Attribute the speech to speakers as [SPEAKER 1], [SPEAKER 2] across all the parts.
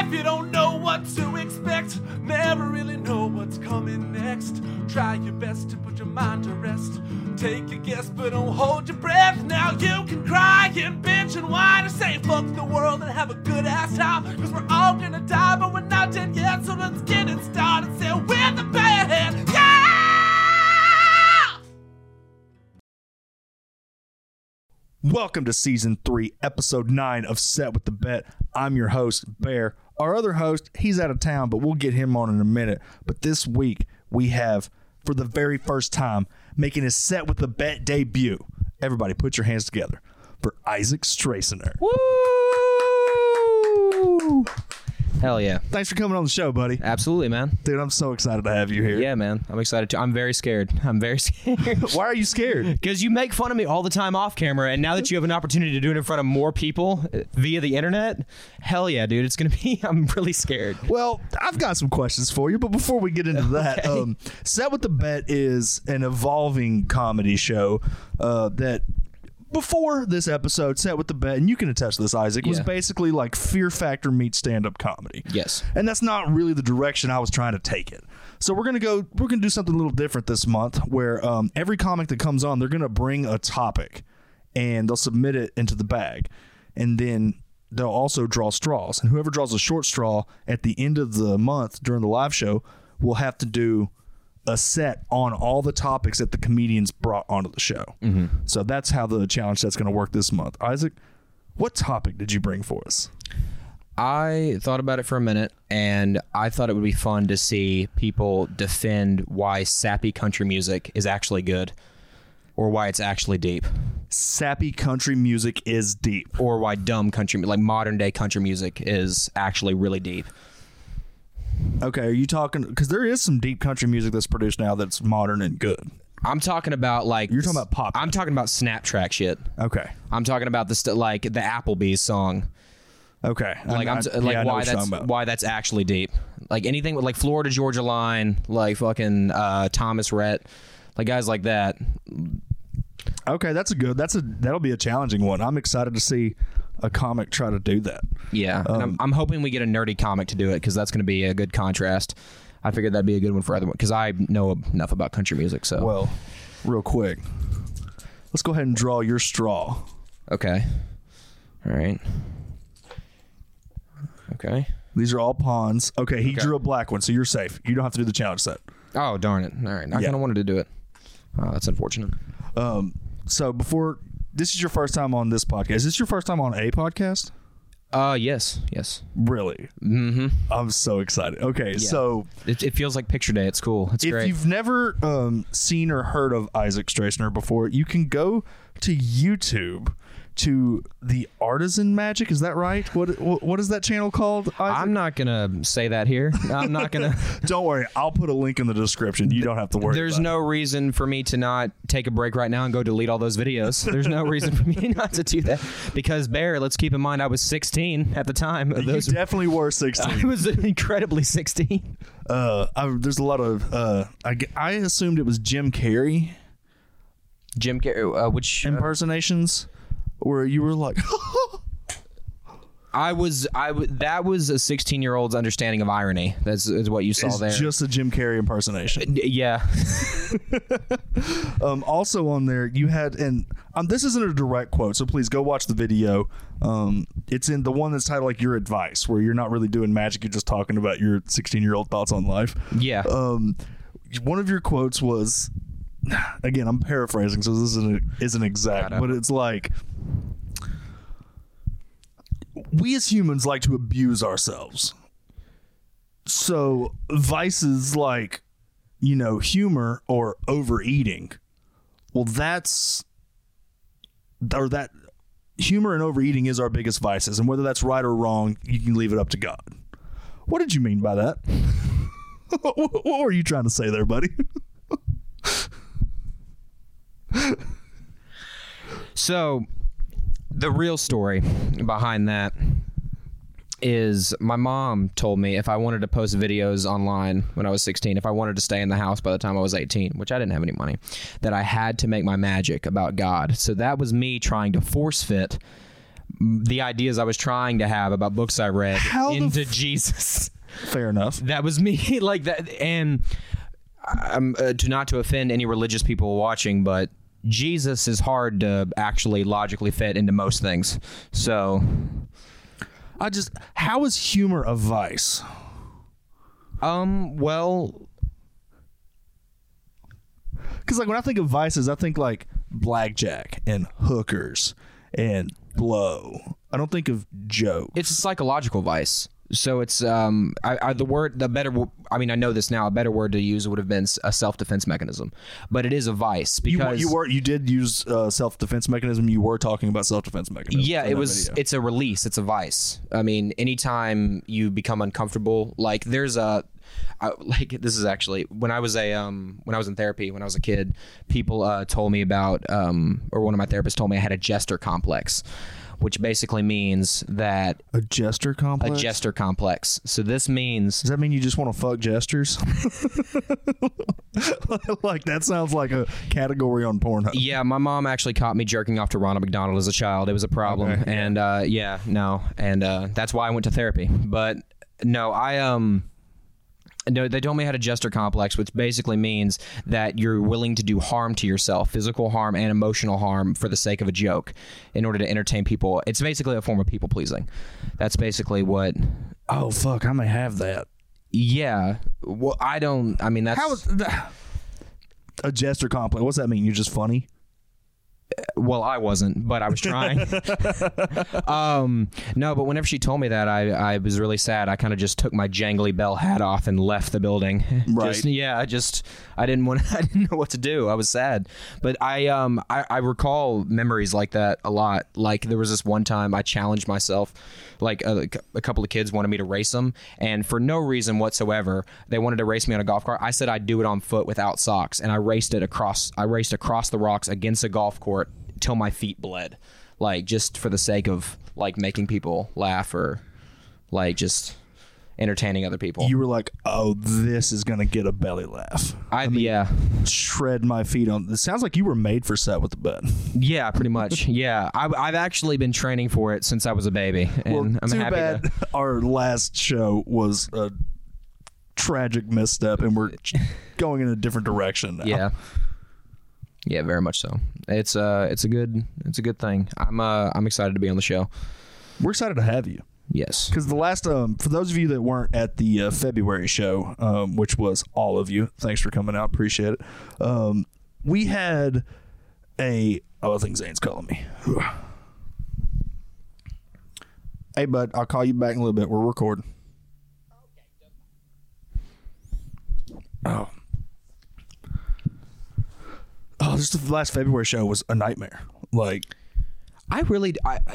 [SPEAKER 1] life, you don't know what to expect. Never really know what's coming next. Try your best to put your mind to rest. Take a guess, but don't hold your breath. Now you can cry and bitch and whine and say fuck the world and have a good ass time. Cause we're all gonna die, but we're not dead yet. So let's get it started. Say we're the band. Yeah!
[SPEAKER 2] Welcome to Season 3, Episode 9 of Set with the Bet. I'm your host, Bear. Our other host, he's out of town, but we'll get him on in a minute. But this week, we have, for the very first time, making his Set with the Bet debut. Everybody put your hands together for Isaac Stracener.
[SPEAKER 3] Woo! Hell yeah.
[SPEAKER 2] Thanks for coming on the show, buddy.
[SPEAKER 3] Absolutely, man.
[SPEAKER 2] Dude, I'm so excited to have you here.
[SPEAKER 3] Yeah, man. I'm excited too. I'm very scared.
[SPEAKER 2] Why are you scared?
[SPEAKER 3] Because you make fun of me all the time off camera, and now that you have an opportunity to do it in front of more people via the internet, hell yeah, dude. It's going to be, I'm really scared.
[SPEAKER 2] Well, I've got some questions for you, but before we get into that,
[SPEAKER 3] Okay.
[SPEAKER 2] Set with the Bet is an evolving comedy show that before this episode, Set with the Bet, and you can attest to this, Isaac, was
[SPEAKER 3] Yeah.
[SPEAKER 2] basically like Fear Factor meets stand-up comedy.
[SPEAKER 3] Yes.
[SPEAKER 2] And that's not really the direction I was trying to take it. So we're gonna do something a little different this month, where every comic that comes on, they're gonna bring a topic, and they'll submit it into the bag, and then they'll also draw straws, and whoever draws a short straw at the end of the month during the live show will have to do a set on all the topics that the comedians brought onto the show. Mm-hmm. So that's how the challenge set's going to work this month. Isaac, what topic did you bring for us?
[SPEAKER 3] I thought about it for a minute, and I thought it would be fun to see people defend why sappy country music is actually good, or why it's actually deep,
[SPEAKER 2] Sappy country music is deep.
[SPEAKER 3] or why dumb country, like modern day country music, is actually really deep.
[SPEAKER 2] Okay, are you talking, because there is some deep country music that's produced now that's modern and good.
[SPEAKER 3] I'm talking about like
[SPEAKER 2] You're talking about pop.
[SPEAKER 3] I'm talking about snap track shit.
[SPEAKER 2] Okay.
[SPEAKER 3] I'm talking about like the Applebee's song.
[SPEAKER 2] Okay.
[SPEAKER 3] Like
[SPEAKER 2] I know
[SPEAKER 3] why
[SPEAKER 2] what you're
[SPEAKER 3] that's
[SPEAKER 2] talking about.
[SPEAKER 3] why that's actually deep. Like anything with like Florida Georgia Line, like fucking Thomas Rhett, like guys like that.
[SPEAKER 2] Okay, that'll be a challenging one. I'm excited to see a comic try to do that.
[SPEAKER 3] Yeah, and I'm hoping we get a nerdy comic to do it, because that's going to be a good contrast. I figured that'd be a good one for everyone, because I know enough about country music. So
[SPEAKER 2] Well, real quick, let's go ahead and draw your straw.
[SPEAKER 3] okay, all right, okay.
[SPEAKER 2] These are all pawns. Okay, he drew a black one, so you're safe. You don't have to do the challenge set.
[SPEAKER 3] Oh darn it! All right, I
[SPEAKER 2] Yeah.
[SPEAKER 3] kind of wanted to do it. Oh, that's unfortunate.
[SPEAKER 2] So this is your first time on this podcast. Is this your first time on a podcast?
[SPEAKER 3] Yes.
[SPEAKER 2] Really? Mm-hmm. I'm so excited. Okay, so
[SPEAKER 3] It feels like picture day. It's cool. It's
[SPEAKER 2] if
[SPEAKER 3] great.
[SPEAKER 2] you've never seen or heard of Isaac Stracener before, you can go to YouTube to the Artisan Magic. Is that right? What is that channel called, Isaac?
[SPEAKER 3] I'm not gonna say that here. I'm not gonna.
[SPEAKER 2] Don't worry. I'll put a link in the description. You don't have to worry
[SPEAKER 3] There's
[SPEAKER 2] about
[SPEAKER 3] no reason for me to not take a break right now and go delete all those videos. There's no reason for me not to do that, because Bear, let's keep in mind I was 16 at the time.
[SPEAKER 2] it. You definitely were 16.
[SPEAKER 3] I was incredibly 16.
[SPEAKER 2] There's a lot of... I assumed it was Jim Carrey
[SPEAKER 3] Jim Carrey, which
[SPEAKER 2] impersonations where you were like...
[SPEAKER 3] that was a 16-year-old's understanding of irony. That's is what you saw
[SPEAKER 2] It's
[SPEAKER 3] there.
[SPEAKER 2] just a Jim Carrey impersonation.
[SPEAKER 3] Yeah.
[SPEAKER 2] Also on there, you had, and this isn't a direct quote, so please go watch the video. It's in the one that's titled like Your Advice, where you're not really doing magic, you're just talking about your 16-year-old thoughts on life.
[SPEAKER 3] Yeah.
[SPEAKER 2] One of your quotes was, again, I'm paraphrasing, so this isn't exact, but it's like, we as humans like to abuse ourselves. So vices like, humor or overeating, well, humor and overeating is our biggest vices. And whether that's right or wrong, you can leave it up to God. What did you mean by that? What were you trying to say there, buddy?
[SPEAKER 3] So, the real story behind that is my mom told me if I wanted to post videos online when I was 16, if I wanted to stay in the house by the time I was 18, which I didn't have any money, that I had to make my magic about God. So that was me trying to force fit the ideas I was trying to have about books I read into Jesus.
[SPEAKER 2] Fair enough.
[SPEAKER 3] That was me, like that. And not to offend any religious people watching, but Jesus is hard to actually logically fit into most things. So,
[SPEAKER 2] how is humor a vice?
[SPEAKER 3] Well,
[SPEAKER 2] because like when I think of vices, I think like blackjack and hookers and blow. I don't think of jokes.
[SPEAKER 3] it's a psychological vice. So it's I know this now. A better word to use would have been a self-defense mechanism, but it is a vice because
[SPEAKER 2] you did use self-defense mechanism. You were talking about self-defense mechanism.
[SPEAKER 3] Yeah, it's a release. It's a vice. I mean, anytime you become uncomfortable, like there's this is actually when I was in therapy when I was a kid, people told me about or one of my therapists told me I had a jester complex, which basically means that
[SPEAKER 2] a jester complex.
[SPEAKER 3] So this means,
[SPEAKER 2] does that mean you just want to fuck jesters? Like that sounds like a category on Pornhub.
[SPEAKER 3] Yeah, my mom actually caught me jerking off to Ronald McDonald as a child. It was a problem,
[SPEAKER 2] okay.
[SPEAKER 3] And that's why I went to therapy. But no, No, they told me I had a jester complex, which basically means that you're willing to do harm to yourself, physical harm and emotional harm for the sake of a joke in order to entertain people. It's basically a form of people pleasing. That's basically what...
[SPEAKER 2] Oh, fuck, I may have that.
[SPEAKER 3] Yeah. Well, that's...
[SPEAKER 2] How is a jester complex? What's that mean? You're just funny?
[SPEAKER 3] Well, I wasn't, but I was trying. No, but whenever she told me that, I was really sad. I kind of just took my jangly bell hat off and left the building.
[SPEAKER 2] Right.
[SPEAKER 3] I didn't know what to do. I was sad. But I recall memories like that a lot. Like there was this one time I challenged myself. Like a couple of kids wanted me to race them, and for no reason whatsoever, they wanted to race me on a golf cart. I said I'd do it on foot without socks, and I raced across the rocks against a golf court till my feet bled, like just for the sake of like making people laugh or like just entertaining other people.
[SPEAKER 2] You were like, oh, this is gonna get a belly laugh.
[SPEAKER 3] Yeah.
[SPEAKER 2] Shred my feet on. It sounds like you were made for set with the bed.
[SPEAKER 3] Yeah, pretty much. Yeah, I've actually been training for it since I was a baby, and I'm
[SPEAKER 2] too
[SPEAKER 3] happy.
[SPEAKER 2] Bad our last show was a tragic misstep, and we're going in a different direction now.
[SPEAKER 3] Yeah, very much so. It's a good thing. I'm excited to be on the show.
[SPEAKER 2] We're excited to have you.
[SPEAKER 3] Yes,
[SPEAKER 2] because the last for those of you that weren't at the February show, which was all of you, thanks for coming out, appreciate it. We had I think Zane's calling me. Hey bud, I'll call you back in a little bit. We're recording. Oh, this the last February show was a nightmare. Like,
[SPEAKER 3] I really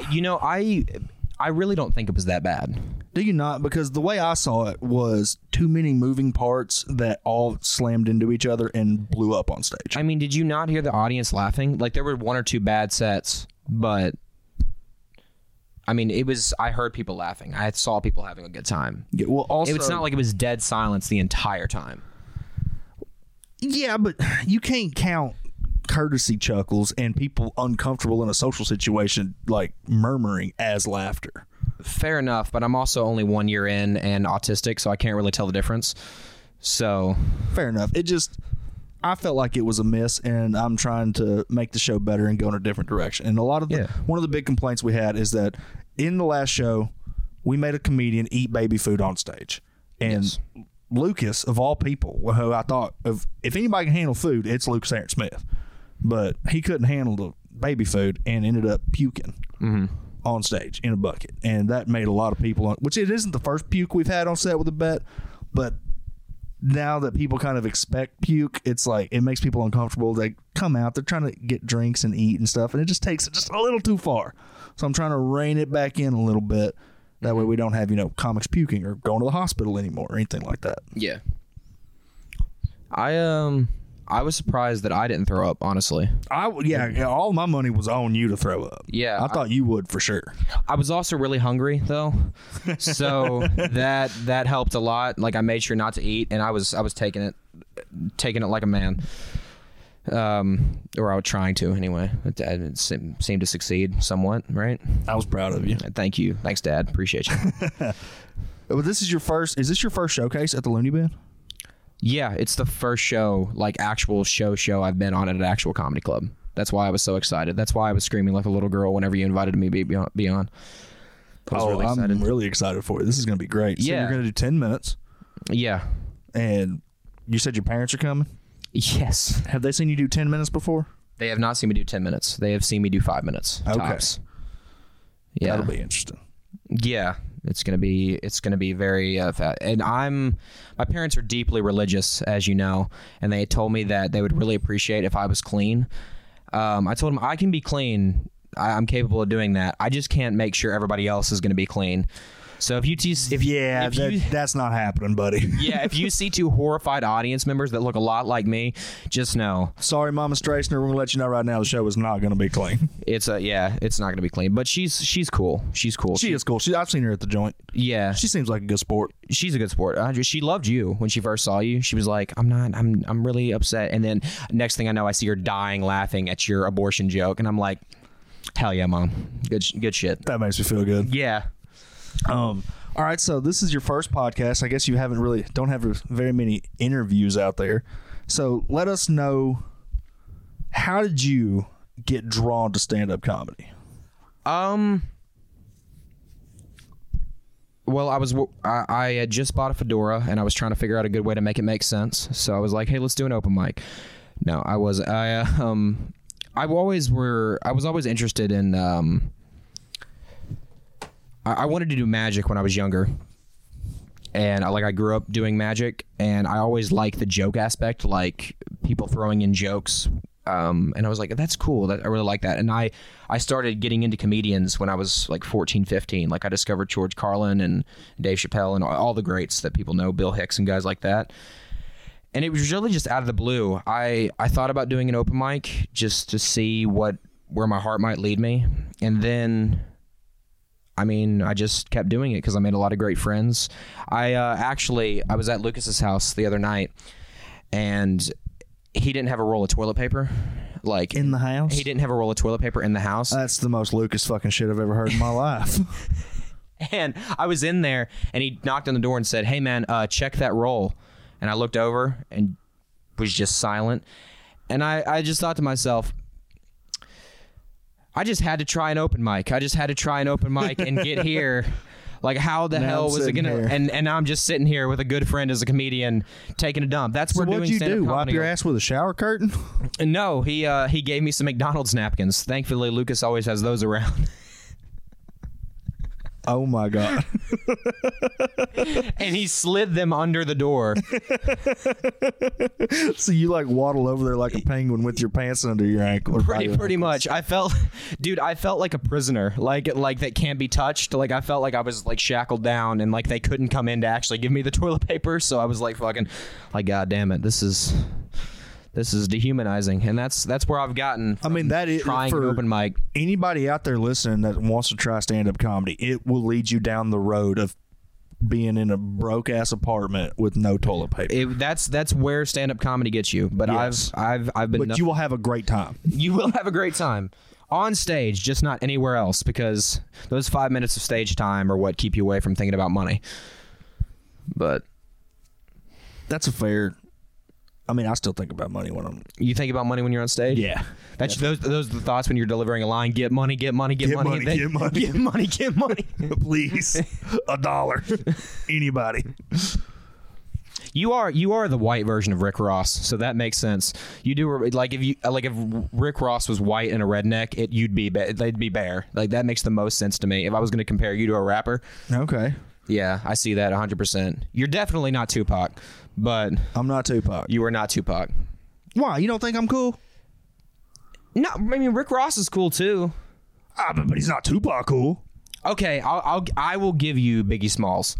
[SPEAKER 3] don't think it was that bad.
[SPEAKER 2] Do you not? Because the way I saw it was too many moving parts that all slammed into each other and blew up on stage.
[SPEAKER 3] I mean, did you not hear the audience laughing? Like there were one or two bad sets, but I mean, I heard people laughing. I saw people having a good time.
[SPEAKER 2] Yeah, well, also,
[SPEAKER 3] it's not like it was dead silence the entire time.
[SPEAKER 2] Yeah, but you can't count courtesy chuckles and people uncomfortable in a social situation like murmuring as laughter.
[SPEAKER 3] Fair enough, but I'm also only 1 year in and autistic, so I can't really tell the difference. So
[SPEAKER 2] fair enough. I felt like it was a miss, and I'm trying to make the show better and go in a different direction. And one of the big complaints we had is that in the last show, we made a comedian eat baby food on stage, and yes. Lucas, of all people, who I thought if anybody can handle food, it's Lucas Aaron Smith. But he couldn't handle the baby food and ended up puking on stage in a bucket. And that made a lot of people, which it isn't the first puke we've had on set with a bet, but now that people kind of expect puke, it's like it makes people uncomfortable. They come out, they're trying to get drinks and eat and stuff, and it just takes it just a little too far. So I'm trying to rein it back in a little bit. That way we don't have, comics puking or going to the hospital anymore or anything like that.
[SPEAKER 3] Yeah. I was surprised that I didn't throw up, honestly.
[SPEAKER 2] All my money was on you to throw up.
[SPEAKER 3] Yeah.
[SPEAKER 2] I thought you would for sure.
[SPEAKER 3] I was also really hungry though. So that helped a lot. Like I made sure not to eat, and I was taking it like a man. Or I was trying to anyway. It seemed to succeed somewhat, right?
[SPEAKER 2] I was proud of you.
[SPEAKER 3] Thank you. Thanks, Dad. Appreciate you.
[SPEAKER 2] Well, is this your first showcase at the Looney Bin?
[SPEAKER 3] Yeah, it's the first show, like actual show I've been on at an actual comedy club. That's why I was so excited. That's why I was screaming like a little girl whenever you invited me to be on.
[SPEAKER 2] I'm really excited for it. This is going to be great. So
[SPEAKER 3] Yeah.
[SPEAKER 2] you're going to do 10 minutes.
[SPEAKER 3] Yeah.
[SPEAKER 2] And you said your parents are coming?
[SPEAKER 3] Yes.
[SPEAKER 2] Have they seen you do 10 minutes before?
[SPEAKER 3] They have not seen me do 10 minutes. They have seen me do 5 minutes.
[SPEAKER 2] Okay.
[SPEAKER 3] Tops. Yeah.
[SPEAKER 2] That'll be interesting.
[SPEAKER 3] Yeah. It's gonna be very fat. And my parents are deeply religious, as you know, and they told me that they would really appreciate if I was clean. I told them I can be clean. I'm capable of doing that. I just can't make sure everybody else is going to be clean. So
[SPEAKER 2] that's not happening, buddy.
[SPEAKER 3] Yeah, if you see two horrified audience members that look a lot like me, just know.
[SPEAKER 2] Sorry, Mama Strasner. We're gonna let you know right now the show is not gonna be clean.
[SPEAKER 3] It's not gonna be clean. But she's cool. She's cool.
[SPEAKER 2] She is cool. I've seen her at the joint.
[SPEAKER 3] Yeah,
[SPEAKER 2] She seems like a good sport.
[SPEAKER 3] she's a good sport. She loved you when she first saw you. She was like, I'm really upset. And then next thing I know, I see her dying laughing at your abortion joke, and I'm like, hell yeah, Mom. Good shit.
[SPEAKER 2] That makes me feel good.
[SPEAKER 3] Yeah.
[SPEAKER 2] All right, so this is your first podcast. I guess you don't have very many interviews out there. So let us know, how did you get drawn to stand-up comedy?
[SPEAKER 3] Well, I had just bought a fedora and I was trying to figure out a good way to make it make sense. So I was like, hey, let's do an open mic. No, I was always interested in I wanted to do magic when I was younger. And I grew up doing magic, and I always liked the joke aspect, like people throwing in jokes. And I was like, that's cool. I really like that. And I started getting into comedians when I was like 14, 15. Like I discovered George Carlin and Dave Chappelle and all the greats that people know, Bill Hicks and guys like that. And it was really just out of the blue. I thought about doing an open mic just to see where my heart might lead me. And then, I just kept doing it because I made a lot of great friends. I was at Lucas's house the other night, and he didn't have a roll of toilet paper. Like
[SPEAKER 2] In the house?
[SPEAKER 3] He didn't have a roll of toilet paper in the house.
[SPEAKER 2] That's the most Lucas fucking shit I've ever heard in my life.
[SPEAKER 3] And I was in there, and he knocked on the door and said, hey, man, check that roll. And I looked over and was just silent. And I just thought to myself, I just had to try an open mic. And get here. Like, how the hell was it gonna? And now I'm just sitting here with a good friend as a comedian taking a dump. That's where
[SPEAKER 2] what'd
[SPEAKER 3] doing
[SPEAKER 2] you
[SPEAKER 3] stand-up
[SPEAKER 2] do?
[SPEAKER 3] comedy.
[SPEAKER 2] Wipe your ass with a shower curtain?
[SPEAKER 3] No, he gave me some McDonald's napkins. Thankfully, Lucas always has those around.
[SPEAKER 2] Oh my God.
[SPEAKER 3] And he slid them under the door.
[SPEAKER 2] So you waddle over there like a penguin with your pants under your ankle.
[SPEAKER 3] Pretty much. I felt like a prisoner, like that can't be touched. Like I felt like I was shackled down, and they couldn't come in to actually give me the toilet paper. So I was God damn it, this is dehumanizing, and that's where I've gotten.
[SPEAKER 2] That is
[SPEAKER 3] trying an open mic.
[SPEAKER 2] Anybody out there listening that wants to try stand-up comedy, it will lead you down the road of being in a broke ass apartment with no toilet paper.
[SPEAKER 3] That's where stand-up comedy gets you. But
[SPEAKER 2] yes.
[SPEAKER 3] I've been.
[SPEAKER 2] But you will have a great time.
[SPEAKER 3] You will have a great time on stage, just not anywhere else, because those 5 minutes of stage time are what keep you away from thinking about money. But
[SPEAKER 2] that's a fair. I still think about money when I'm.
[SPEAKER 3] You think about money when you're on stage?
[SPEAKER 2] Yeah.
[SPEAKER 3] That's those are the thoughts when you're delivering a line. Get money, get money, get money,
[SPEAKER 2] get money,
[SPEAKER 3] get money, get money.
[SPEAKER 2] Please, $1. Anybody.
[SPEAKER 3] You are the white version of Rick Ross, so that makes sense. You do if Rick Ross was white and a redneck, they'd be Bear. That makes the most sense to me. If I was going to compare you to a rapper.
[SPEAKER 2] Okay.
[SPEAKER 3] Yeah, I see that 100%. You're definitely not Tupac, but
[SPEAKER 2] I'm not Tupac.
[SPEAKER 3] You are not Tupac.
[SPEAKER 2] Why? You don't think I'm cool?
[SPEAKER 3] No, Rick Ross is cool too.
[SPEAKER 2] But he's not Tupac cool.
[SPEAKER 3] Okay, I will give you Biggie Smalls.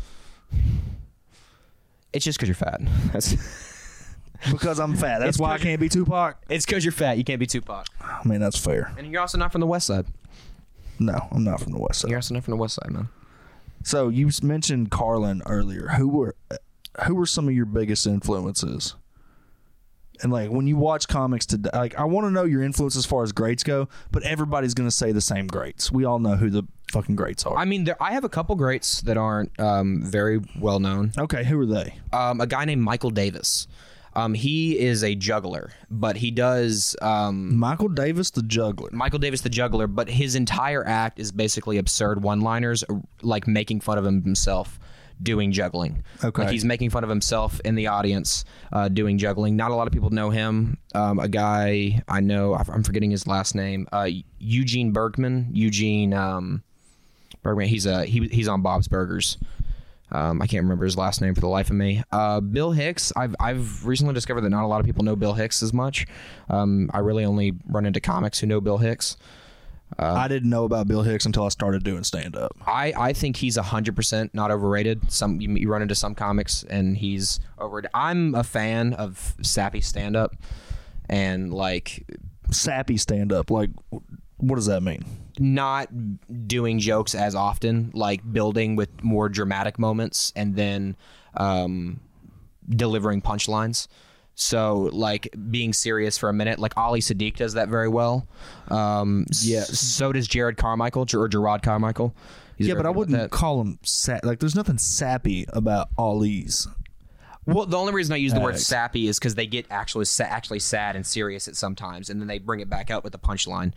[SPEAKER 3] It's just because you're fat. That's
[SPEAKER 2] because I'm fat. That's why I can't be Tupac.
[SPEAKER 3] It's because you're fat. You can't be Tupac.
[SPEAKER 2] That's fair.
[SPEAKER 3] And you're also not from the West Side.
[SPEAKER 2] No, I'm not from the West Side.
[SPEAKER 3] You're also not from the West Side, man.
[SPEAKER 2] So you mentioned Carlin earlier. Who were some of your biggest influences And like when you watch comics today, like I want to know your influence as far as greats go, but everybody's going to say the same greats. We all know who the fucking greats are.
[SPEAKER 3] I mean, I have a couple greats that aren't very well known.
[SPEAKER 2] Okay, who are they?
[SPEAKER 3] A guy named Michael Davis. He is a juggler, but he does
[SPEAKER 2] Michael Davis the juggler.
[SPEAKER 3] Michael Davis the juggler, but his entire act is basically absurd one-liners, like making fun of himself doing juggling.
[SPEAKER 2] Okay.
[SPEAKER 3] Like he's making fun of himself in the audience doing juggling. Not a lot of people know him. A guy I know, I'm forgetting his last name, Eugene Bergman. Bergman. He's on Bob's Burgers. I can't remember his last name for the life of me. Bill Hicks. I've recently discovered that not a lot of people know Bill Hicks as much. I really only run into comics who know Bill Hicks.
[SPEAKER 2] I didn't know about Bill Hicks until I started doing stand-up.
[SPEAKER 3] I think he's 100% not overrated. You run into some comics and he's overrated. I'm a fan of sappy stand-up and like
[SPEAKER 2] sappy stand-up. Like, what does that mean?
[SPEAKER 3] Not doing jokes as often, like building with more dramatic moments and then delivering punchlines. So, like, being serious for a minute. Like, Ali Sadiq does that very well.
[SPEAKER 2] Yeah.
[SPEAKER 3] So does Jared Carmichael, or Gerard Carmichael.
[SPEAKER 2] Yeah, but I wouldn't call him like, there's nothing sappy about Ali's.
[SPEAKER 3] Well, the only reason I use the word sappy is because they get actually sad and serious at sometimes, and then they bring it back out with the punchline.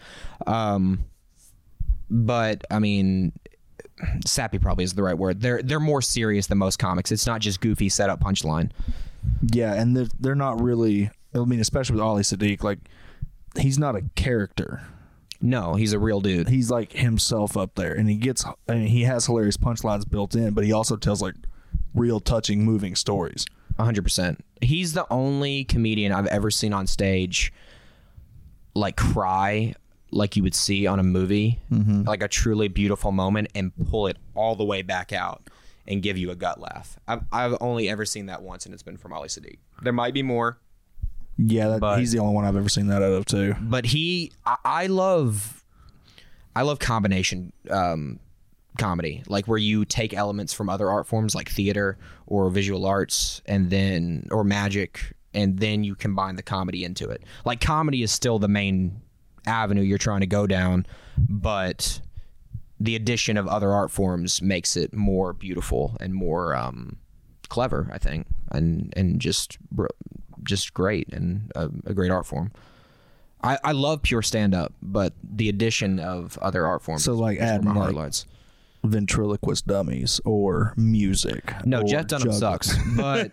[SPEAKER 3] But, I mean, sappy probably is the right word. They're more serious than most comics. It's not just goofy setup punchline.
[SPEAKER 2] Yeah, and they're not really. I mean, especially with Ali Sadiq, like he's not a character.
[SPEAKER 3] No, he's a real dude.
[SPEAKER 2] He's like himself up there, and he has hilarious punchlines built in, but he also tells like real touching, moving stories.
[SPEAKER 3] 100%. He's the only comedian I've ever seen on stage like cry like you would see on a movie, like a truly beautiful moment, and pull it all the way back out and give you a gut laugh. I've only ever seen that once, and it's been from Ali Sadiq. There might be more.
[SPEAKER 2] Yeah, he's the only one I've ever seen that out of too.
[SPEAKER 3] But I love combination comedy, like where you take elements from other art forms like theater or visual arts or magic, and then you combine the comedy into it. Like comedy is still the main avenue you're trying to go down, but the addition of other art forms makes it more beautiful and more clever, I think, and just great, and a great art form. I love pure stand-up, but the addition of other art forms.
[SPEAKER 2] So like adding
[SPEAKER 3] highlights.
[SPEAKER 2] Ventriloquist dummies or music.
[SPEAKER 3] No,
[SPEAKER 2] or
[SPEAKER 3] Jeff Dunham sucks. But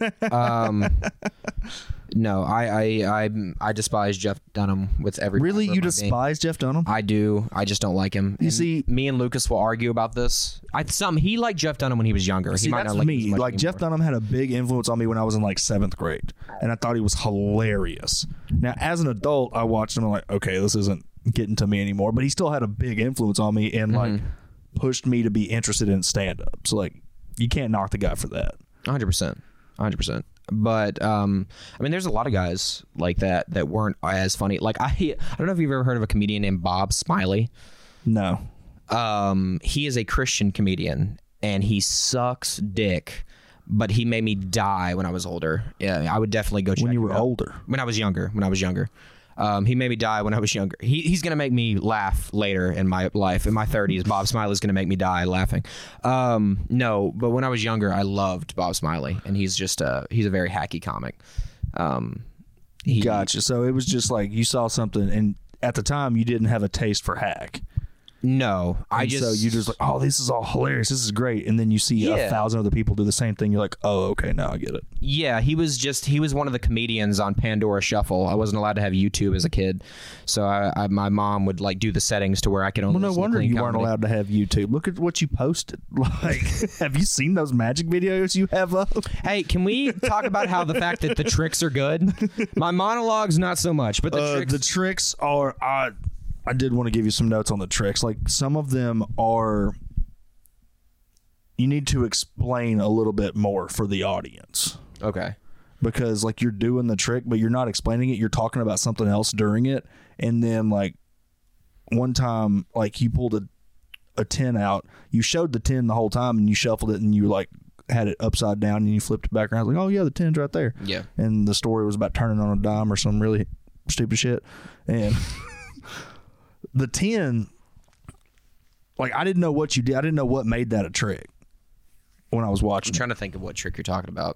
[SPEAKER 3] no, I despise Jeff Dunham with every.
[SPEAKER 2] Really, you despise Jeff Dunham?
[SPEAKER 3] I do. I just don't like him.
[SPEAKER 2] You see,
[SPEAKER 3] me and Lucas will argue about this. He liked Jeff Dunham when he was younger.
[SPEAKER 2] See,
[SPEAKER 3] he might
[SPEAKER 2] that's
[SPEAKER 3] not like
[SPEAKER 2] me.
[SPEAKER 3] him as much
[SPEAKER 2] Like Jeff
[SPEAKER 3] anymore.
[SPEAKER 2] Dunham had a big influence on me when I was in like 7th grade, and I thought he was hilarious. Now, as an adult, I watched him and I'm like, okay, this isn't getting to me anymore. But he still had a big influence on me and like pushed me to be interested in stand-up. So like, you can't knock the guy for that.
[SPEAKER 3] 100%. But I mean, there's a lot of guys like that weren't as funny. Like I don't know if you've ever heard of a comedian named Bob Smiley.
[SPEAKER 2] No.
[SPEAKER 3] He is a Christian comedian and he sucks dick, but he made me die when I was older. Yeah, I would definitely go check
[SPEAKER 2] When you
[SPEAKER 3] him
[SPEAKER 2] were
[SPEAKER 3] out.
[SPEAKER 2] older.
[SPEAKER 3] When I was younger. He made me die when I was younger. He's going to make me laugh later in my life. In my 30s, Bob Smiley is going to make me die laughing. No, but when I was younger, I loved Bob Smiley, and he's a very hacky comic.
[SPEAKER 2] Gotcha. So it was just like you saw something, and at the time you didn't have a taste for hack.
[SPEAKER 3] No,
[SPEAKER 2] So you just like, oh, this is all hilarious. This is great. And then you see 1,000 other people do the same thing. You're like, oh, okay, now I get it.
[SPEAKER 3] Yeah, he was one of the comedians on Pandora Shuffle. I wasn't allowed to have YouTube as a kid, so my mom would like do the settings to where I could only.
[SPEAKER 2] Well, no
[SPEAKER 3] listen to
[SPEAKER 2] wonder
[SPEAKER 3] clean
[SPEAKER 2] you weren't
[SPEAKER 3] comedy.
[SPEAKER 2] allowed to have YouTube. Look at what you posted. Like, have you seen those magic videos you have up?
[SPEAKER 3] Hey, can we talk about how the fact that the tricks are good? My monologues, not so much, but the tricks.
[SPEAKER 2] The tricks are. I did want to give you some notes on the tricks. Like some of them are. You need to explain a little bit more for the audience.
[SPEAKER 3] Okay.
[SPEAKER 2] Because like you're doing the trick, but you're not explaining it. You're talking about something else during it, and then like one time, like you pulled a 10 out. You showed the 10 the whole time, and you shuffled it, and you like had it upside down and you flipped it back around. I was like, oh yeah, the 10's right there.
[SPEAKER 3] Yeah.
[SPEAKER 2] And the story was about turning on a dime or some really stupid shit. And the 10, like, I didn't know what you did. I didn't know what made that a trick when I was watching.
[SPEAKER 3] I'm trying to think of what trick you're talking about.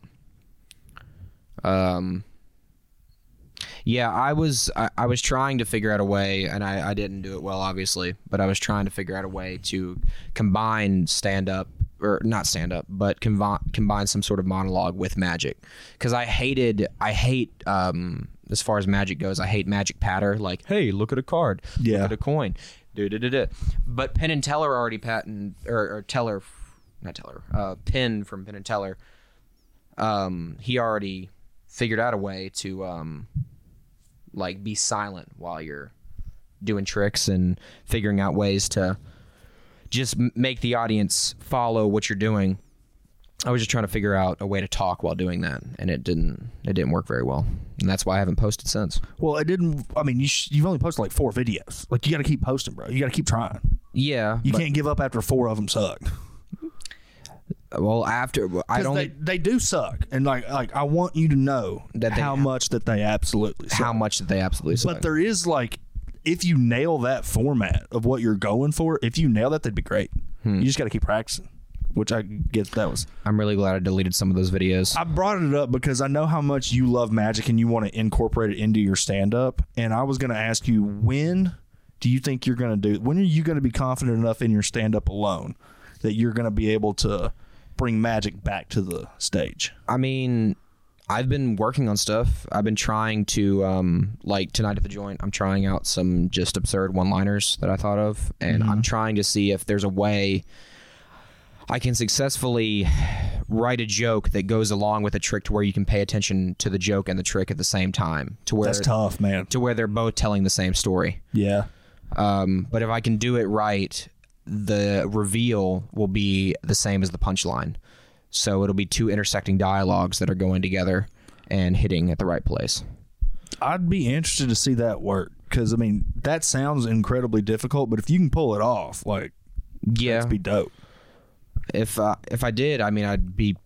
[SPEAKER 3] Yeah, I was trying to figure out a way, and I didn't do it well, obviously, but I was trying to figure out a way to combine stand-up, or not stand-up, but combine some sort of monologue with magic. Because I hate, as far as magic goes, I hate magic patter, like, hey, look at a card,
[SPEAKER 2] Yeah.
[SPEAKER 3] look at a coin, da-da-da-da. But Penn and Teller already Penn from Penn and Teller, he already figured out a way to like be silent while you're doing tricks and figuring out ways to just make the audience follow what you're doing. I was just trying to figure out a way to talk while doing that, and it didn't work very well, and that's why I haven't posted since.
[SPEAKER 2] Well, it didn't. I mean, you've only posted like 4 videos. Like, you got to keep posting, bro. You got to keep trying.
[SPEAKER 3] Yeah,
[SPEAKER 2] You can't give up after 4 of them suck.
[SPEAKER 3] Well,
[SPEAKER 2] They do suck, and like I want you to know
[SPEAKER 3] That they-
[SPEAKER 2] how much that they absolutely suck.
[SPEAKER 3] how much that they absolutely suck.
[SPEAKER 2] But there is, like, if you nail that format of what you're going for, if you nail that, that'd be great. You just got to keep practicing, which I get that was.
[SPEAKER 3] I'm really glad I deleted some of those videos.
[SPEAKER 2] I brought it up because I know how much you love magic and you want to incorporate it into your stand-up. And I was going to ask you, when do you think you're going to do? When are you going to be confident enough in your stand-up alone that you're going to be able to bring magic back to the stage?
[SPEAKER 3] I mean, I've been working on stuff. I've been trying to, like tonight at the joint, I'm trying out some just absurd one-liners that I thought of, and I'm trying to see if there's a way I can successfully write a joke that goes along with a trick to where you can pay attention to the joke and the trick at the same time. To where
[SPEAKER 2] That's tough, man.
[SPEAKER 3] To where they're both telling the same story.
[SPEAKER 2] Yeah.
[SPEAKER 3] But if I can do it right, the reveal will be the same as the punchline. So it'll be 2 intersecting dialogues that are going together and hitting at the right place.
[SPEAKER 2] I'd be interested to see that work because, I mean, that sounds incredibly difficult, but if you can pull it off, like,
[SPEAKER 3] Yeah.
[SPEAKER 2] that'd be dope.
[SPEAKER 3] If I did, I mean,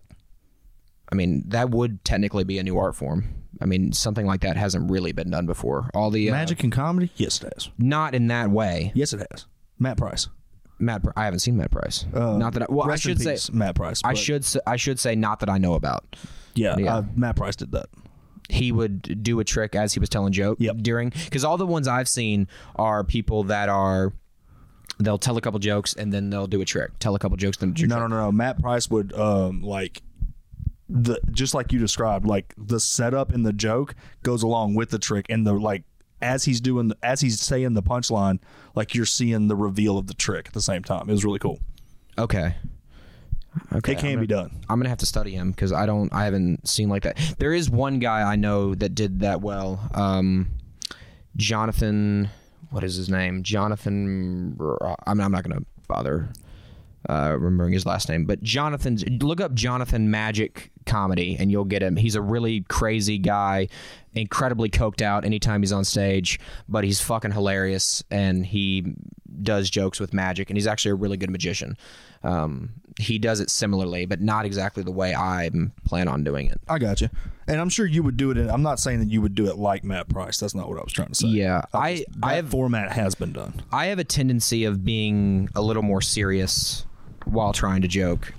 [SPEAKER 3] that would technically be a new art form. I mean, something like that hasn't really been done before. All the
[SPEAKER 2] Magic and comedy? Yes, it has.
[SPEAKER 3] not in that way.
[SPEAKER 2] Yes, it has. Matt Price.
[SPEAKER 3] I haven't seen Matt Price. Not that I
[SPEAKER 2] Rest in
[SPEAKER 3] should say
[SPEAKER 2] peace, Matt Price.
[SPEAKER 3] I
[SPEAKER 2] but
[SPEAKER 3] should say not that I know about.
[SPEAKER 2] Yeah, Matt Price did that.
[SPEAKER 3] He would do a trick as he was telling joke during, because all the ones I've seen are people that they'll tell a couple jokes and then they'll do a trick. Tell a couple jokes, then do a trick.
[SPEAKER 2] No. Matt Price would like just like you described, like the setup in the joke goes along with the trick, and the like as he's saying the punchline, like you're seeing the reveal of the trick at the same time. It was really cool.
[SPEAKER 3] Okay.
[SPEAKER 2] It can be done.
[SPEAKER 3] I'm gonna have to study him because I haven't seen like that. There is one guy I know that did that well. Jonathan, what is his name? Jonathan. I'm not gonna bother remembering his last name, but look up Jonathan Magic Comedy and you'll get him. He's a really crazy guy, incredibly coked out anytime he's on stage, but he's fucking hilarious and he does jokes with magic, and he's actually a really good magician. He does it similarly, but not exactly the way I plan on doing it.
[SPEAKER 2] I got you, and I'm sure you would do it. I'm not saying that you would do it like Matt Price. That's not what I was trying to say.
[SPEAKER 3] Yeah, that
[SPEAKER 2] format has been done.
[SPEAKER 3] I have a tendency of being a little more serious while trying to joke.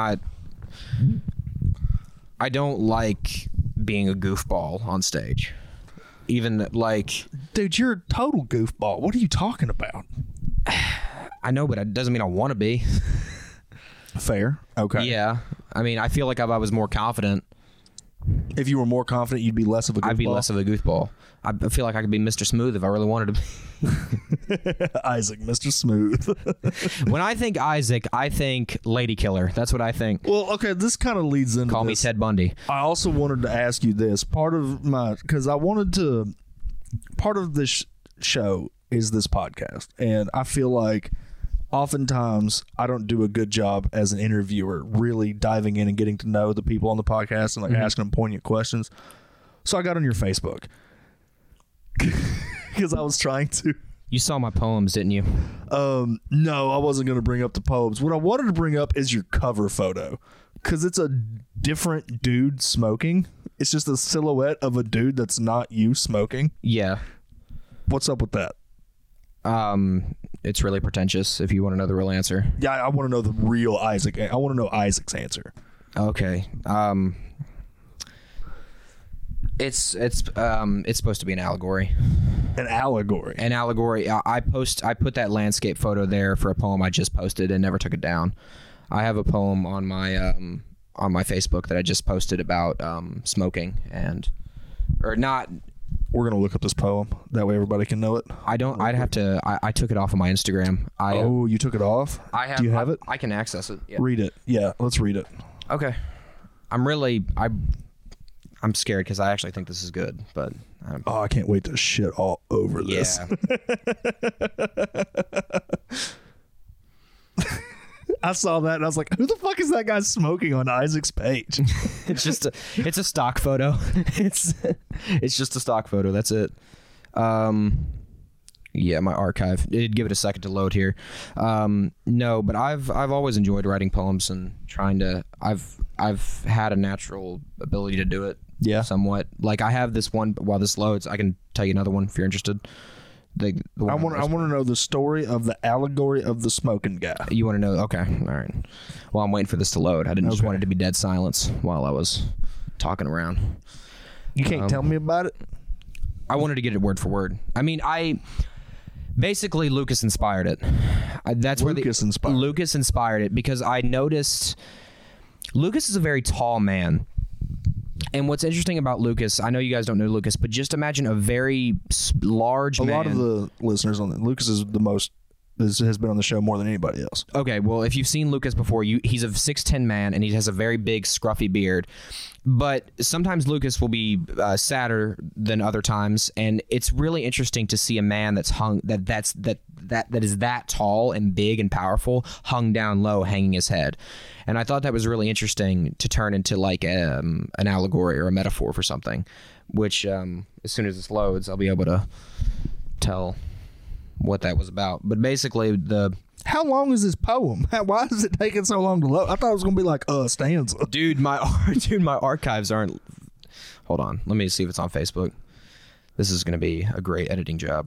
[SPEAKER 3] I don't like being a goofball on stage. Even like,
[SPEAKER 2] dude, you're a total goofball. What are you talking about?
[SPEAKER 3] I know, but it doesn't mean I want to be.
[SPEAKER 2] Fair. Okay.
[SPEAKER 3] Yeah. I mean, I feel like if I was more confident,
[SPEAKER 2] if you were more confident, you'd be less of a goofball.
[SPEAKER 3] I'd be less of a goofball. I feel like I could be Mr. Smooth if I really wanted to
[SPEAKER 2] be. Isaac, Mr. Smooth.
[SPEAKER 3] When I think Isaac, I think Lady Killer. That's what I think.
[SPEAKER 2] Well, okay, this kind of leads into
[SPEAKER 3] Call me Ted Bundy.
[SPEAKER 2] I also wanted to ask you this. Part of this show is this podcast, and I feel like oftentimes I don't do a good job as an interviewer really diving in and getting to know the people on the podcast and like asking them poignant questions. So I got on your Facebook because I was trying to.
[SPEAKER 3] You saw my poems, didn't you?
[SPEAKER 2] No, I wasn't going to bring up the poems. What I wanted to bring up is your cover photo, Because it's a different dude smoking. It's just a silhouette of a dude that's not you smoking.
[SPEAKER 3] Yeah.
[SPEAKER 2] What's up with that?
[SPEAKER 3] It's really pretentious if you want to know the real answer.
[SPEAKER 2] Yeah, I want to know the real Isaac. I want to know Isaac's answer.
[SPEAKER 3] Okay. It's supposed to be an allegory.
[SPEAKER 2] An allegory.
[SPEAKER 3] An allegory. I put that landscape photo there for a poem I just posted and never took it down. I have a poem on my Facebook that I just posted about smoking or not.
[SPEAKER 2] We're gonna look up this poem. That way everybody can know it.
[SPEAKER 3] I took it off of my Instagram.
[SPEAKER 2] You took it off? Do you have it?
[SPEAKER 3] I can access it. Yeah.
[SPEAKER 2] Read it. Yeah, let's read it.
[SPEAKER 3] Okay. I'm scared because I actually think this is good, but
[SPEAKER 2] I can't wait to shit all over this. I saw that and I was like, who the fuck is that guy smoking on Isaac's page?
[SPEAKER 3] It's a stock photo. It's just a stock photo. That's it. Yeah, my archive. It'd give it a second to load here. No, but I've always enjoyed writing poems and I've had a natural ability to do it.
[SPEAKER 2] Yeah.
[SPEAKER 3] Somewhat. Like I have this one while this loads, I can tell you another one if you're interested. I
[SPEAKER 2] want to know the story of the allegory of the smoking guy.
[SPEAKER 3] You want to know? Okay. All right. Well, I'm waiting for this to load. I didn't just want it to be dead silence while I was talking around.
[SPEAKER 2] You can't tell me about it?
[SPEAKER 3] I wanted to get it word for word. I mean, basically Lucas inspired it. Lucas inspired it because I noticed Lucas is a very tall man. And what's interesting about Lucas, I know you guys don't know Lucas, but just imagine a very large man.
[SPEAKER 2] A lot of the listeners on Lucas is the most has been on the show more than anybody else.
[SPEAKER 3] Okay, well, if you've seen Lucas before, he's a 6'10" man, and he has a very big, scruffy beard. But sometimes Lucas will be sadder than other times, and it's really interesting to see a man that's hung that is that tall and big and powerful, hung down low, hanging his head. And I thought that was really interesting to turn into like an allegory or a metaphor for something, which as soon as this loads, I'll be able to tell what that was about. But basically,
[SPEAKER 2] how long is this poem? Why is it taking so long to load? I thought it was gonna be like a stanza.
[SPEAKER 3] Dude, my archives aren't. Hold on, let me see if it's on Facebook. This is gonna be a great editing job.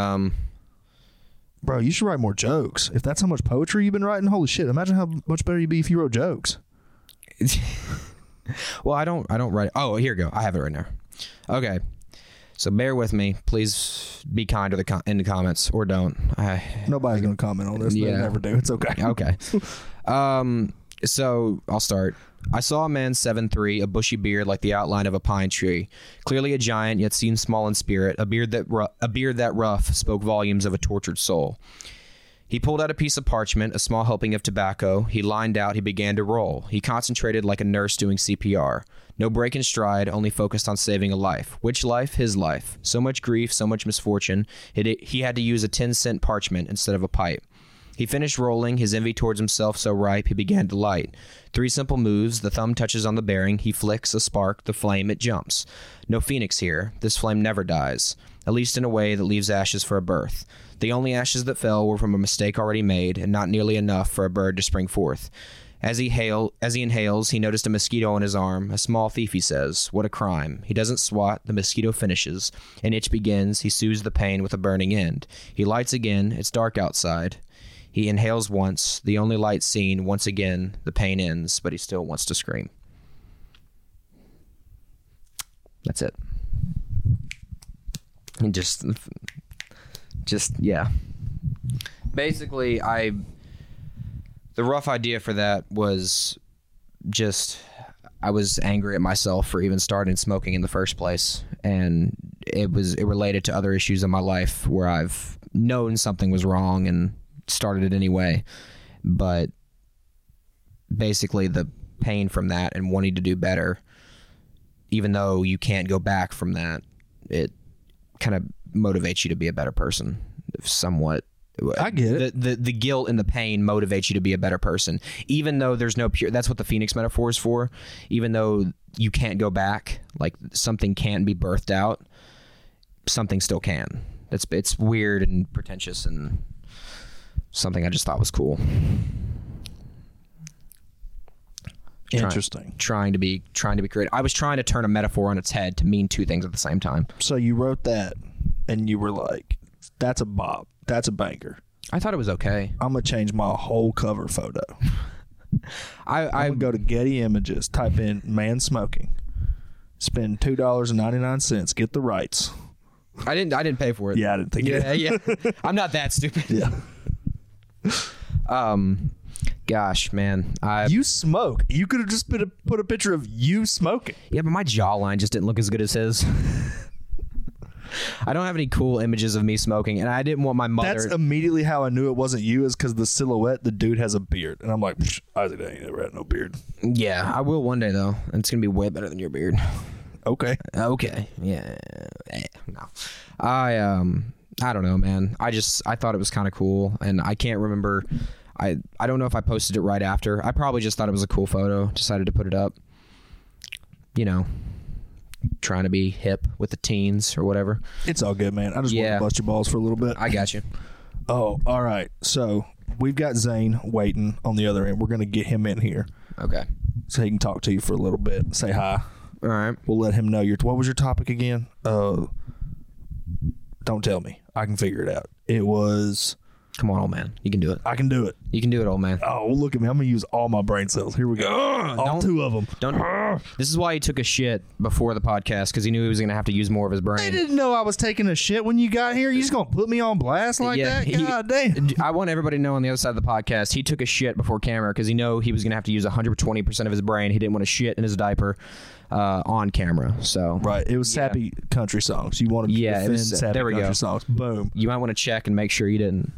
[SPEAKER 2] Bro, you should write more jokes. If that's how much poetry you've been writing, holy shit! Imagine how much better you'd be if you wrote jokes.
[SPEAKER 3] Well, I don't write. Oh, here we go. I have it right now. Okay. So bear with me. Please be kind in the comments, or don't.
[SPEAKER 2] Nobody's going to comment on this. Yeah. They never do. It's okay.
[SPEAKER 3] Okay. So I'll start. I saw a man 7'3", a bushy beard like the outline of a pine tree. Clearly a giant, yet seemed small in spirit. A beard that rough spoke volumes of a tortured soul. He pulled out a piece of parchment, a small helping of tobacco. He lined out. He began to roll. He concentrated like a nurse doing CPR. No break in stride, only focused on saving a life. Which life? His life. So much grief, so much misfortune. He had to use a 10-cent parchment instead of a pipe. He finished rolling, his envy towards himself so ripe, he began to light. 3 simple moves, the thumb touches on the bearing, he flicks, a spark, the flame, it jumps. No phoenix here, this flame never dies, at least in a way that leaves ashes for a birth. The only ashes that fell were from a mistake already made, and not nearly enough for a bird to spring forth. As he inhales, he noticed a mosquito on his arm. A small thief, he says. What a crime. He doesn't swat. The mosquito finishes. An itch begins. He soothes the pain with a burning end. He lights again. It's dark outside. He inhales once. The only light seen. Once again, the pain ends, but he still wants to scream. That's it. And just yeah. Basically, the rough idea for that was just I was angry at myself for even starting smoking in the first place, and it related to other issues in my life where I've known something was wrong and started it anyway. But basically the pain from that and wanting to do better, even though you can't go back from that, it kind of motivates you to be a better person somewhat.
[SPEAKER 2] I get it.
[SPEAKER 3] The guilt and the pain motivates you to be a better person, even though there's no pure. That's what the Phoenix metaphor is for. Even though you can't go back, like something can't be birthed out, something still can. It's weird and pretentious and something I just thought was cool.
[SPEAKER 2] Interesting.
[SPEAKER 3] Trying to be creative. I was trying to turn a metaphor on its head to mean two things at the same time.
[SPEAKER 2] So you wrote that, and you were like, "That's a bop. That's a banger."
[SPEAKER 3] I thought it was okay.
[SPEAKER 2] I'm gonna change my whole cover photo. I'm gonna go to Getty Images, type in "man smoking," spend $2.99, get the rights.
[SPEAKER 3] I didn't pay for it.
[SPEAKER 2] Yeah, I didn't think.
[SPEAKER 3] Yeah. I'm not that stupid.
[SPEAKER 2] Yeah.
[SPEAKER 3] Gosh, man.
[SPEAKER 2] You smoke. You could have just put a picture of you smoking.
[SPEAKER 3] Yeah, but my jawline just didn't look as good as his. I don't have any cool images of me smoking, and I didn't want my mother.
[SPEAKER 2] That's immediately how I knew it wasn't you, is because the silhouette, the dude has a beard. And I'm like, Isaac ain't never had no beard.
[SPEAKER 3] Yeah, I will one day, though. And it's going to be way better than your beard.
[SPEAKER 2] Okay.
[SPEAKER 3] Yeah. No. I don't know, man. I thought it was kind of cool, and I can't remember. I don't know if I posted it right after. I probably just thought it was a cool photo, decided to put it up. You know, trying to be hip with the teens or whatever.
[SPEAKER 2] It's all good, man. I just want to bust your balls for a little bit.
[SPEAKER 3] I got you.
[SPEAKER 2] Oh, all right. So we've got Zane waiting on the other end. We're going to get him in here.
[SPEAKER 3] Okay.
[SPEAKER 2] So he can talk to you for a little bit. Say hi.
[SPEAKER 3] All right.
[SPEAKER 2] We'll let him know what was your topic again? Don't tell me. I can figure it out. It was...
[SPEAKER 3] Come on, old man. You can do it.
[SPEAKER 2] I can do it.
[SPEAKER 3] You can do it, old man.
[SPEAKER 2] Oh, look at me. I'm going to use all my brain cells. Here we go. All two of them.
[SPEAKER 3] This is why he took a shit before the podcast, because he knew he was going to have to use more of his brain.
[SPEAKER 2] I didn't know I was taking a shit when you got here. You just going to put me on blast like that? God damn.
[SPEAKER 3] I want everybody to know on the other side of the podcast, he took a shit before camera because he knew he was going to have to use 120% of his brain. He didn't want to shit in his diaper on camera. So
[SPEAKER 2] right. It was sappy country songs. You wanted to defend sappy country songs. Boom.
[SPEAKER 3] You might want to check and make sure you didn't.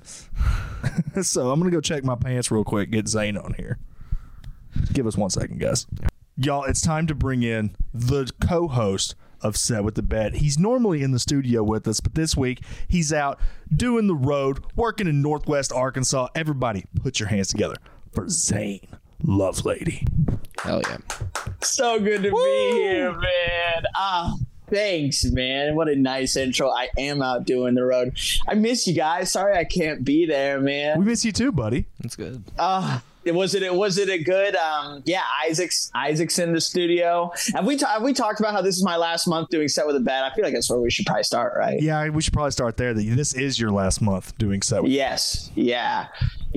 [SPEAKER 2] So I'm going to go check my pants real quick, get Zane on here. Give us 1 second, guys. Y'all, it's time to bring in the co-host of Set with the Bet. He's normally in the studio with us, but this week he's out doing the road, working in Northwest Arkansas. Everybody, put your hands together for Zane Lovelady.
[SPEAKER 3] Hell yeah.
[SPEAKER 4] So good to be here, man. Thanks, man. What a nice intro. I am out doing the road. I miss you guys. Sorry I can't be there, man.
[SPEAKER 2] We miss you too, buddy.
[SPEAKER 3] That's good.
[SPEAKER 4] Was it a good? Isaac's in the studio. Have we talked about how this is my last month doing Set with a Bet? I feel like that's where we should probably start, right?
[SPEAKER 2] Yeah, we should probably start there. This is your last month doing Set with.
[SPEAKER 4] Yes. Yeah.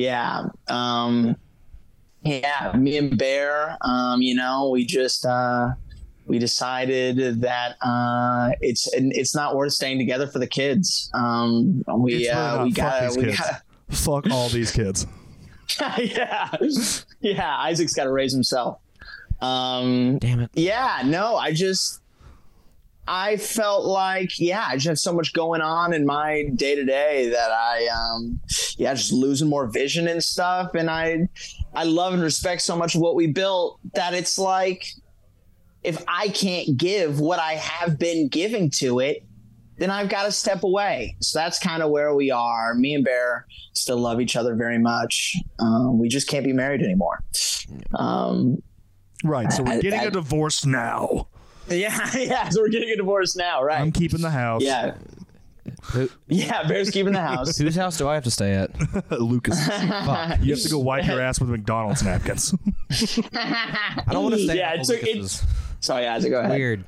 [SPEAKER 4] Me and Bear. We decided that it's not worth staying together for the kids. We gotta
[SPEAKER 2] fuck all these kids.
[SPEAKER 4] yeah. Isaac's got to raise himself.
[SPEAKER 3] Damn it.
[SPEAKER 4] Yeah. No. I felt like I just have so much going on in my day to day that I just losing more vision and stuff. And I love and respect so much of what we built that it's like, if I can't give what I have been giving to it, then I've got to step away. So that's kind of where we are. Me and Bear still love each other very much. We just can't be married anymore.
[SPEAKER 2] Right. So we're getting a divorce now.
[SPEAKER 4] Yeah. So we're getting a divorce now, right?
[SPEAKER 2] I'm keeping the house.
[SPEAKER 4] Yeah. Bear's keeping the house.
[SPEAKER 3] Whose house do I have to stay at?
[SPEAKER 2] Lucas. Fuck. You have to go wipe your ass with McDonald's napkins.
[SPEAKER 3] I don't want to stay at Lucas's.
[SPEAKER 4] Sorry, Isaac, go ahead.
[SPEAKER 3] Weird.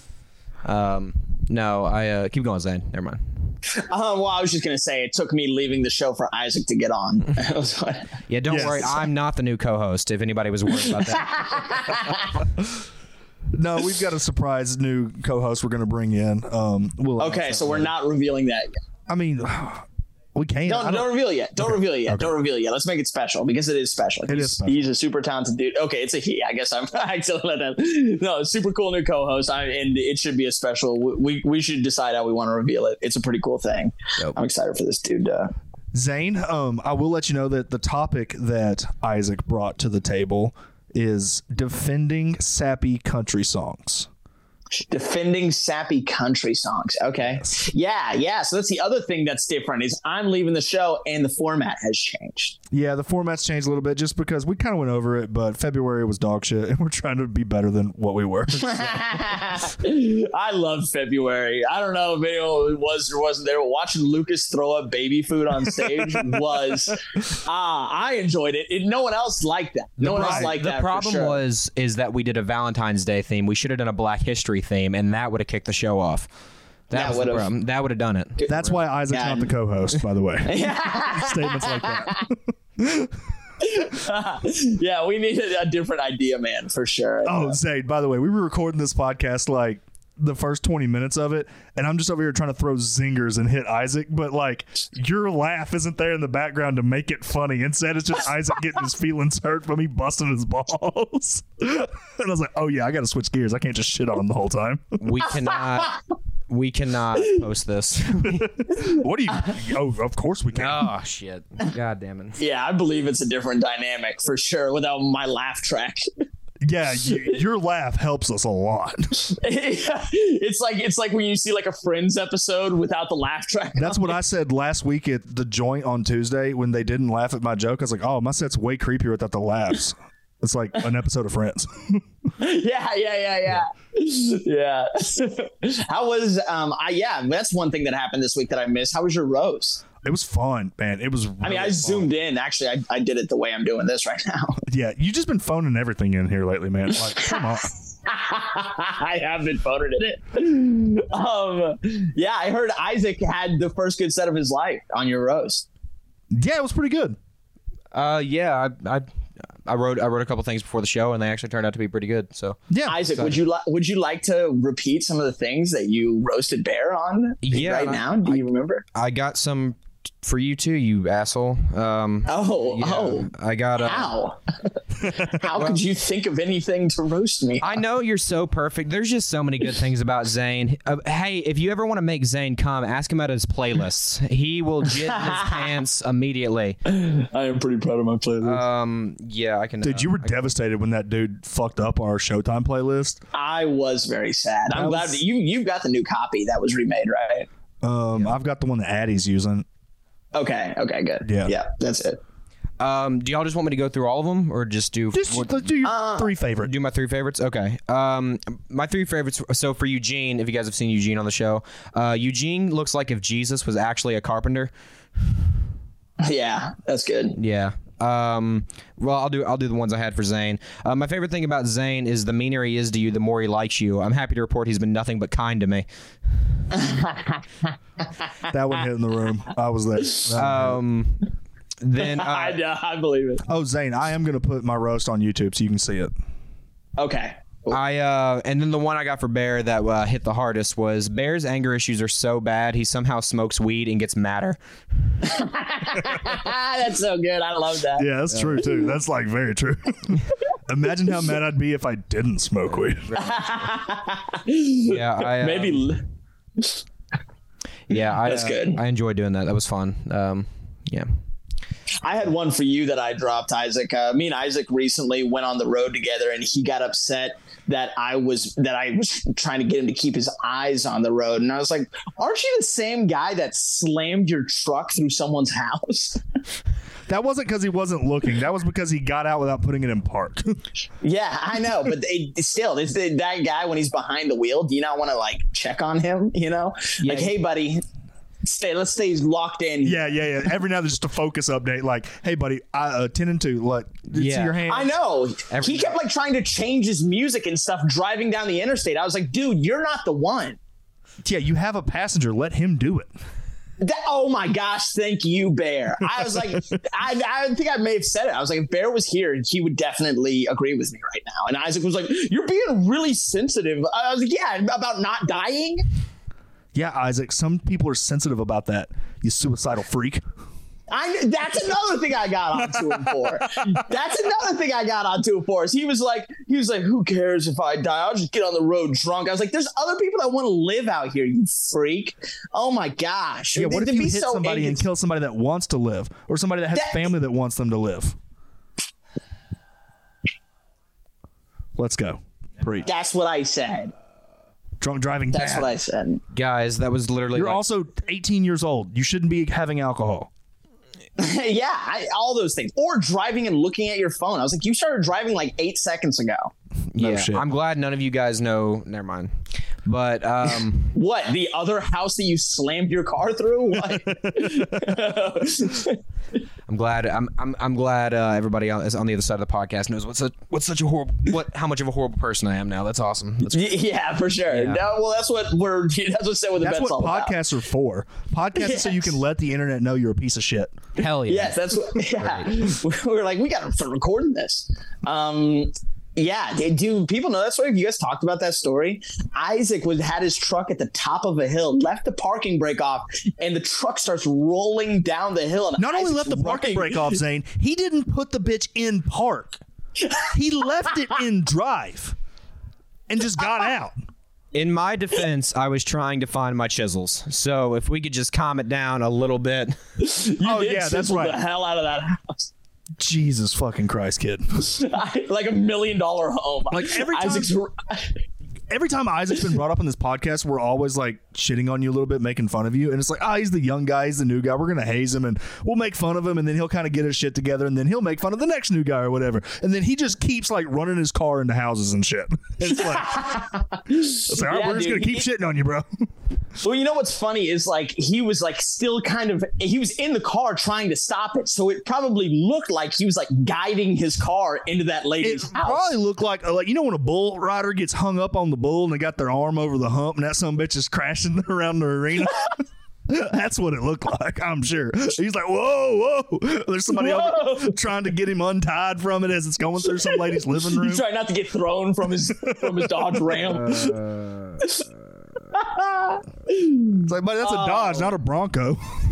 [SPEAKER 3] No, I keep going, Zane. Never mind.
[SPEAKER 4] Well, I was just going to say it took me leaving the show for Isaac to get on.
[SPEAKER 3] Yeah, don't worry. I'm not the new co-host, if anybody was worried about that.
[SPEAKER 2] No, we've got a surprise new co-host we're going to bring in.
[SPEAKER 4] Okay, so we're not revealing that yet.
[SPEAKER 2] I mean, we can't.
[SPEAKER 4] Don't reveal yet. Don't reveal it yet. Okay. Don't reveal it yet. Let's make it special because it is special. He's a super talented dude. Okay, it's a he. I guess I'm accidentally let that. No, super cool new co-host. And it should be a special. We should decide how we want to reveal it. It's a pretty cool thing. Yep. I'm excited for this dude.
[SPEAKER 2] Zane, I will let you know that the topic that Isaac brought to the table is defending sappy country songs.
[SPEAKER 4] Defending sappy country songs. Okay. Yeah. So that's the other thing that's different is I'm leaving the show and the format has changed.
[SPEAKER 2] Yeah, the format's changed a little bit just because we kind of went over it, but February was dog shit, and we're trying to be better than what we were.
[SPEAKER 4] I love February. I don't know if anyone was or wasn't there. Watching Lucas throw up baby food on stage I enjoyed it. No one else liked that. No one else liked that.
[SPEAKER 3] The problem
[SPEAKER 4] for sure.
[SPEAKER 3] is that we did a Valentine's Day theme. We should have done a Black History theme, and that would have kicked the show off. That was the problem. That would have done it.
[SPEAKER 2] That's why Isaac's not the co-host, by the way. Statements like that.
[SPEAKER 4] Yeah, we needed a different idea, man, for sure.
[SPEAKER 2] Oh, Zayd, by the way, we were recording this podcast like the first 20 minutes of it, and I'm just over here trying to throw zingers and hit Isaac, but like your laugh isn't there in the background to make it funny. Instead, it's just Isaac getting his feelings hurt from me busting his balls. And I was like, oh yeah, I got to switch gears. I can't just shit on him the whole time.
[SPEAKER 3] We cannot post this.
[SPEAKER 2] What do you? Oh, of course we can.
[SPEAKER 3] Oh shit! God damn it!
[SPEAKER 4] Yeah, I believe it's a different dynamic for sure without my laugh track.
[SPEAKER 2] Yeah, your laugh helps us a lot.
[SPEAKER 4] It's like when you see like a Friends episode without the laugh track.
[SPEAKER 2] That's what I said last week at the joint on Tuesday when they didn't laugh at my joke. I was like, oh, my set's way creepier without the laughs. It's like an episode of Friends.
[SPEAKER 4] Yeah. How was that's one thing that happened this week that I missed. How was your roast?
[SPEAKER 2] It was fun, man. It was really
[SPEAKER 4] I zoomed in. Actually, I did it the way I'm doing this right now.
[SPEAKER 2] Yeah, you just been phoning everything in here lately, man. Like, come on.
[SPEAKER 4] I have been phoning it. Yeah, I heard Isaac had the first good set of his life on your roast.
[SPEAKER 2] Yeah, it was pretty good.
[SPEAKER 3] Yeah, I wrote a couple things before the show, and they actually turned out to be pretty good. So
[SPEAKER 2] yeah,
[SPEAKER 4] Isaac, would you like to repeat some of the things that you roasted Bear on? Right now, do you remember?
[SPEAKER 3] I got some for you too, you asshole. I got
[SPEAKER 4] how? How could you think of anything to roast me?
[SPEAKER 3] I know you're so perfect. There's just so many good things about Zane. Hey, if you ever want to make Zane come, ask him about his playlists. He will jizz in his pants immediately.
[SPEAKER 4] I am pretty proud of my playlist.
[SPEAKER 3] Yeah, I can.
[SPEAKER 2] Dude, you were devastated when that dude fucked up our Showtime playlist.
[SPEAKER 4] I was very sad. I'm glad that you've got the new copy that was remade, right?
[SPEAKER 2] I've got the one that Addie's using.
[SPEAKER 4] Okay, good. Yeah, that's it.
[SPEAKER 3] Do y'all just want me to go through all of them, or just do
[SPEAKER 2] let's do your three favorites?
[SPEAKER 3] Do my three favorites? Okay. My three favorites. So for Eugene, if you guys have seen Eugene on the show, Eugene looks like if Jesus was actually a carpenter.
[SPEAKER 4] Yeah, that's good.
[SPEAKER 3] Yeah. Well, I'll do the ones I had for Zane. My favorite thing about Zane is the meaner he is to you, the more he likes you. I'm happy to report he's been nothing but kind to me.
[SPEAKER 2] That one hit in the room. I was there.
[SPEAKER 3] Then
[SPEAKER 4] I believe it.
[SPEAKER 2] Oh, Zane, I am going to put my roast on YouTube so you can see it.
[SPEAKER 4] Okay. Cool.
[SPEAKER 3] And then the one I got for Bear that hit the hardest was Bear's anger issues are so bad he somehow smokes weed and gets madder.
[SPEAKER 4] That's so good. I love that.
[SPEAKER 2] Yeah, that's true too. That's like very true. Imagine how mad I'd be if I didn't smoke weed.
[SPEAKER 3] Yeah,
[SPEAKER 4] maybe.
[SPEAKER 3] Yeah,
[SPEAKER 4] that's good.
[SPEAKER 3] I enjoyed doing that. That was fun. Yeah.
[SPEAKER 4] I had one for you that I dropped, Isaac. Me and Isaac recently went on the road together, and he got upset that I was trying to get him to keep his eyes on the road. And I was like, aren't you the same guy that slammed your truck through someone's house?
[SPEAKER 2] That wasn't because he wasn't looking. That was because he got out without putting it in park.
[SPEAKER 4] Yeah, I know. But that guy, when he's behind the wheel, do you not want to like check on him? You know,
[SPEAKER 3] yeah.
[SPEAKER 4] Like, hey, buddy. Let's stay locked in.
[SPEAKER 2] Yeah. Every now and then, just a focus update. Like, hey, buddy, 10 and 2. Look, see your hand.
[SPEAKER 4] I know. He kept like trying to change his music and stuff driving down the interstate. I was like, dude, you're not the one.
[SPEAKER 2] Yeah, you have a passenger. Let him do it.
[SPEAKER 4] Oh my gosh, thank you, Bear. I was like, I think I may have said it. I was like, if Bear was here, he would definitely agree with me right now. And Isaac was like, you're being really sensitive. I was like, yeah, about not dying.
[SPEAKER 2] Yeah, Isaac, some people are sensitive about that, you suicidal freak.
[SPEAKER 4] That's another thing I got onto him for. Is he was like, who cares if I die? I'll just get on the road drunk. I was like, there's other people that want to live out here, you freak. Oh my gosh.
[SPEAKER 2] Yeah, what if you hit somebody and kill somebody that wants to live, or somebody that has family that wants them to live? Let's go. Preach.
[SPEAKER 4] That's what I said.
[SPEAKER 2] Drunk driving.
[SPEAKER 4] That's
[SPEAKER 2] bad.
[SPEAKER 4] what I said.
[SPEAKER 3] Guys, that was literally.
[SPEAKER 2] You're also 18 years old. You shouldn't be having alcohol.
[SPEAKER 4] Yeah, all those things. Or driving and looking at your phone. I was like, you started driving like 8 seconds ago.
[SPEAKER 2] No
[SPEAKER 3] yeah,
[SPEAKER 2] shit.
[SPEAKER 3] I'm glad none of you guys know. Never mind. But
[SPEAKER 4] What? The other house that you slammed your car through? What?
[SPEAKER 3] I'm glad. I'm glad everybody is on the other side of the podcast knows how much of a horrible person I am now. That's awesome. That's
[SPEAKER 4] Yeah, for sure.
[SPEAKER 3] Yeah.
[SPEAKER 4] No, well, that's what Set with the
[SPEAKER 2] That's
[SPEAKER 4] Bet's
[SPEAKER 2] what
[SPEAKER 4] all about.
[SPEAKER 2] podcasts are for. Podcasts is so you can let the internet know you're a piece of shit.
[SPEAKER 3] hell yeah.
[SPEAKER 4] Yes, that's what. Yeah, we were like, we got to start recording this. Yeah, do people know that story? Have you guys talked about that story? Isaac had his truck at the top of a hill, left the parking brake off, and the truck starts rolling down the hill. And
[SPEAKER 2] Not only
[SPEAKER 4] Isaac's
[SPEAKER 2] left the parking
[SPEAKER 4] running.
[SPEAKER 2] brake off, Zane, he didn't put the bitch in park. He left it in drive and just got out.
[SPEAKER 3] In my defense, I was trying to find my chisels. So if we could just calm it down a little bit.
[SPEAKER 2] Oh,
[SPEAKER 4] Did
[SPEAKER 2] yeah, that's
[SPEAKER 4] chisel
[SPEAKER 2] right.
[SPEAKER 4] the hell out of that house.
[SPEAKER 2] Jesus fucking Christ, kid.
[SPEAKER 4] Like $1 million home.
[SPEAKER 2] Like every time-
[SPEAKER 4] Isaac's
[SPEAKER 2] Every time Isaac's been brought up on this podcast, we're always like shitting on you a little bit, making fun of you. And it's like, he's the young guy, he's the new guy. We're going to haze him and we'll make fun of him. And then he'll kind of get his shit together and then he'll make fun of the next new guy or whatever. And then he just keeps like running his car into houses and shit. It's like, it's like, all right,
[SPEAKER 4] Yeah,
[SPEAKER 2] we're just going
[SPEAKER 4] dude,
[SPEAKER 2] to keep shitting on you, bro.
[SPEAKER 4] Well, you know what's funny is like he was like still kind of he was in the car trying to stop it, so it probably looked like he was like guiding his car into that lady's
[SPEAKER 2] It
[SPEAKER 4] house.
[SPEAKER 2] probably looked like you know when a bull rider gets hung up on the bull and they got their arm over the hump and that some bitch is crashing around the arena. That's what it looked like, I'm sure. He's like, whoa, whoa. There's somebody else trying to get him untied from it as it's going through some lady's living room.
[SPEAKER 4] He's trying not to get thrown from his Dodge Ram.
[SPEAKER 2] It's like, buddy, that's a Dodge, not a Bronco.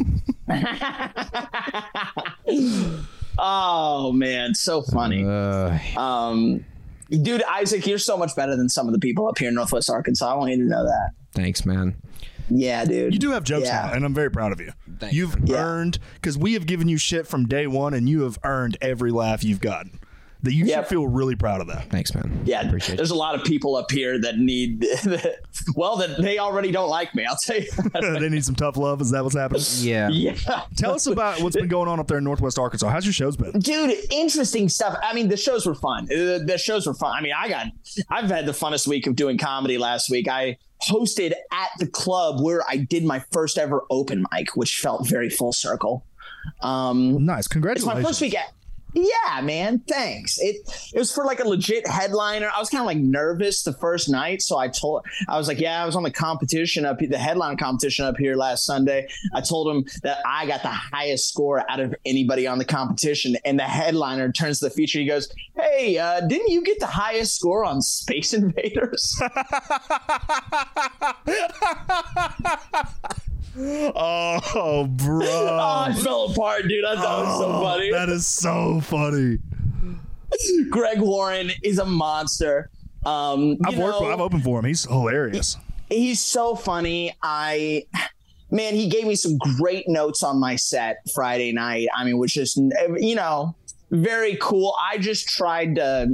[SPEAKER 4] Oh man, so funny. Dude, Isaac, you're so much better than some of the people up here in Northwest Arkansas. I want you to know that.
[SPEAKER 3] Thanks, man.
[SPEAKER 4] Yeah, dude.
[SPEAKER 2] You do have jokes now, and I'm very proud of you.
[SPEAKER 3] Thank
[SPEAKER 2] You've earned, because we have given you shit from day one, and you have earned every laugh you've gotten. That you should feel really proud of that.
[SPEAKER 3] Thanks, man.
[SPEAKER 4] Yeah,
[SPEAKER 3] Appreciate
[SPEAKER 4] there's a lot of people up here that need that they already don't like me. I'll tell you.
[SPEAKER 2] They need some tough love. Is that what's happening?
[SPEAKER 3] Yeah.
[SPEAKER 4] Yeah.
[SPEAKER 2] Tell us about what's been going on up there in Northwest Arkansas. How's your shows been?
[SPEAKER 4] Dude, interesting stuff. I mean, the shows were fun. The shows were fun. I mean, I've had the funnest week of doing comedy last week. I hosted at the club where I did my first ever open mic, which felt very full circle.
[SPEAKER 2] Nice.
[SPEAKER 4] It's
[SPEAKER 2] Congratulations.
[SPEAKER 4] my first week at. Yeah, man. Thanks. It was for like a legit headliner. I was kind of like nervous the first night, so I was like, yeah, I was on the competition the headline competition up here last Sunday. I told him that I got the highest score out of anybody on the competition, and the headliner turns to the feature. He goes, "Hey, didn't you get the highest score on Space Invaders?"
[SPEAKER 2] Oh, bro.
[SPEAKER 4] Oh, I fell apart, dude. I thought it was so funny.
[SPEAKER 2] That is so funny.
[SPEAKER 4] Greg Warren is a monster.
[SPEAKER 2] I've opened for him. He's hilarious.
[SPEAKER 4] He's so funny. Man, he gave me some great notes on my set Friday night. I mean, which is, very cool. I just tried to,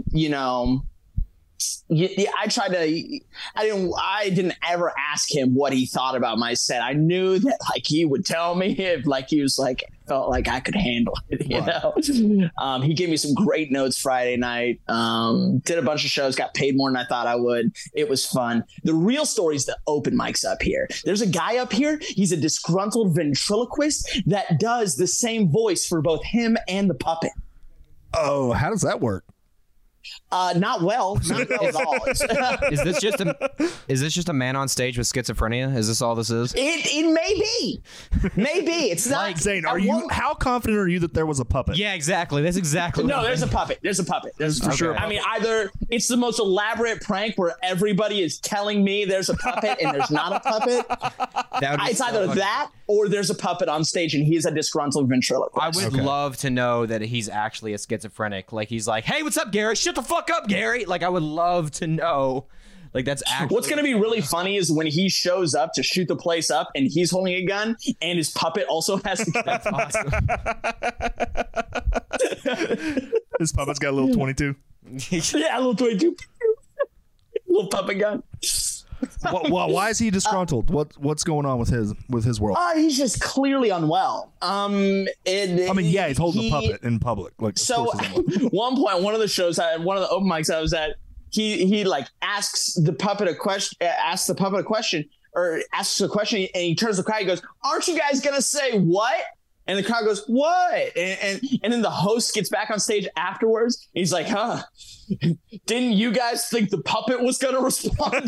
[SPEAKER 4] I didn't ever ask him what he thought about my set. I knew that like he would tell me if like he was like felt like I could handle it, you know. He gave me some great notes Friday night. Did a bunch of shows, got paid more than I thought I would. It was fun. The real story is the open mics up here. There's a guy up here, he's a disgruntled ventriloquist that does the same voice for both him and the puppet.
[SPEAKER 2] Oh, how does that work?
[SPEAKER 4] Not well at all.
[SPEAKER 3] Is this just a man on stage with schizophrenia? Is this all this is?
[SPEAKER 4] It may be. It's not.
[SPEAKER 2] Like, Zane, how confident are you that there was a puppet?
[SPEAKER 3] Yeah, exactly. That's exactly.
[SPEAKER 4] No, there's a puppet. There's
[SPEAKER 2] for sure.
[SPEAKER 4] I mean, either it's the most elaborate prank where everybody is telling me there's a puppet and there's not a puppet. It's either that or there's a puppet on stage and he's a disgruntled ventriloquist.
[SPEAKER 3] I would love to know that he's actually a schizophrenic. Like he's like, "Hey, what's up, Gary? Shut the fuck up, Gary." Like I would love to know. Like that's actually
[SPEAKER 4] what's going to be really funny is when he shows up to shoot the place up and he's holding a gun and his puppet also has to get
[SPEAKER 3] That's awesome.
[SPEAKER 2] This puppet's got a little 22.
[SPEAKER 4] Yeah, a little 22. Little puppet gun.
[SPEAKER 2] Why is he disgruntled? What's going on with his world?
[SPEAKER 4] He's just clearly unwell.
[SPEAKER 2] He's holding a puppet in public. Like,
[SPEAKER 4] so one point, one of the shows, one of the open mics I was at, he like asks the puppet a question, and he turns to the crowd. He goes, "Aren't you guys gonna say what?" And the crowd goes, "What?" And then the host gets back on stage afterwards. And he's like, "Huh? Didn't you guys think the puppet was gonna respond?"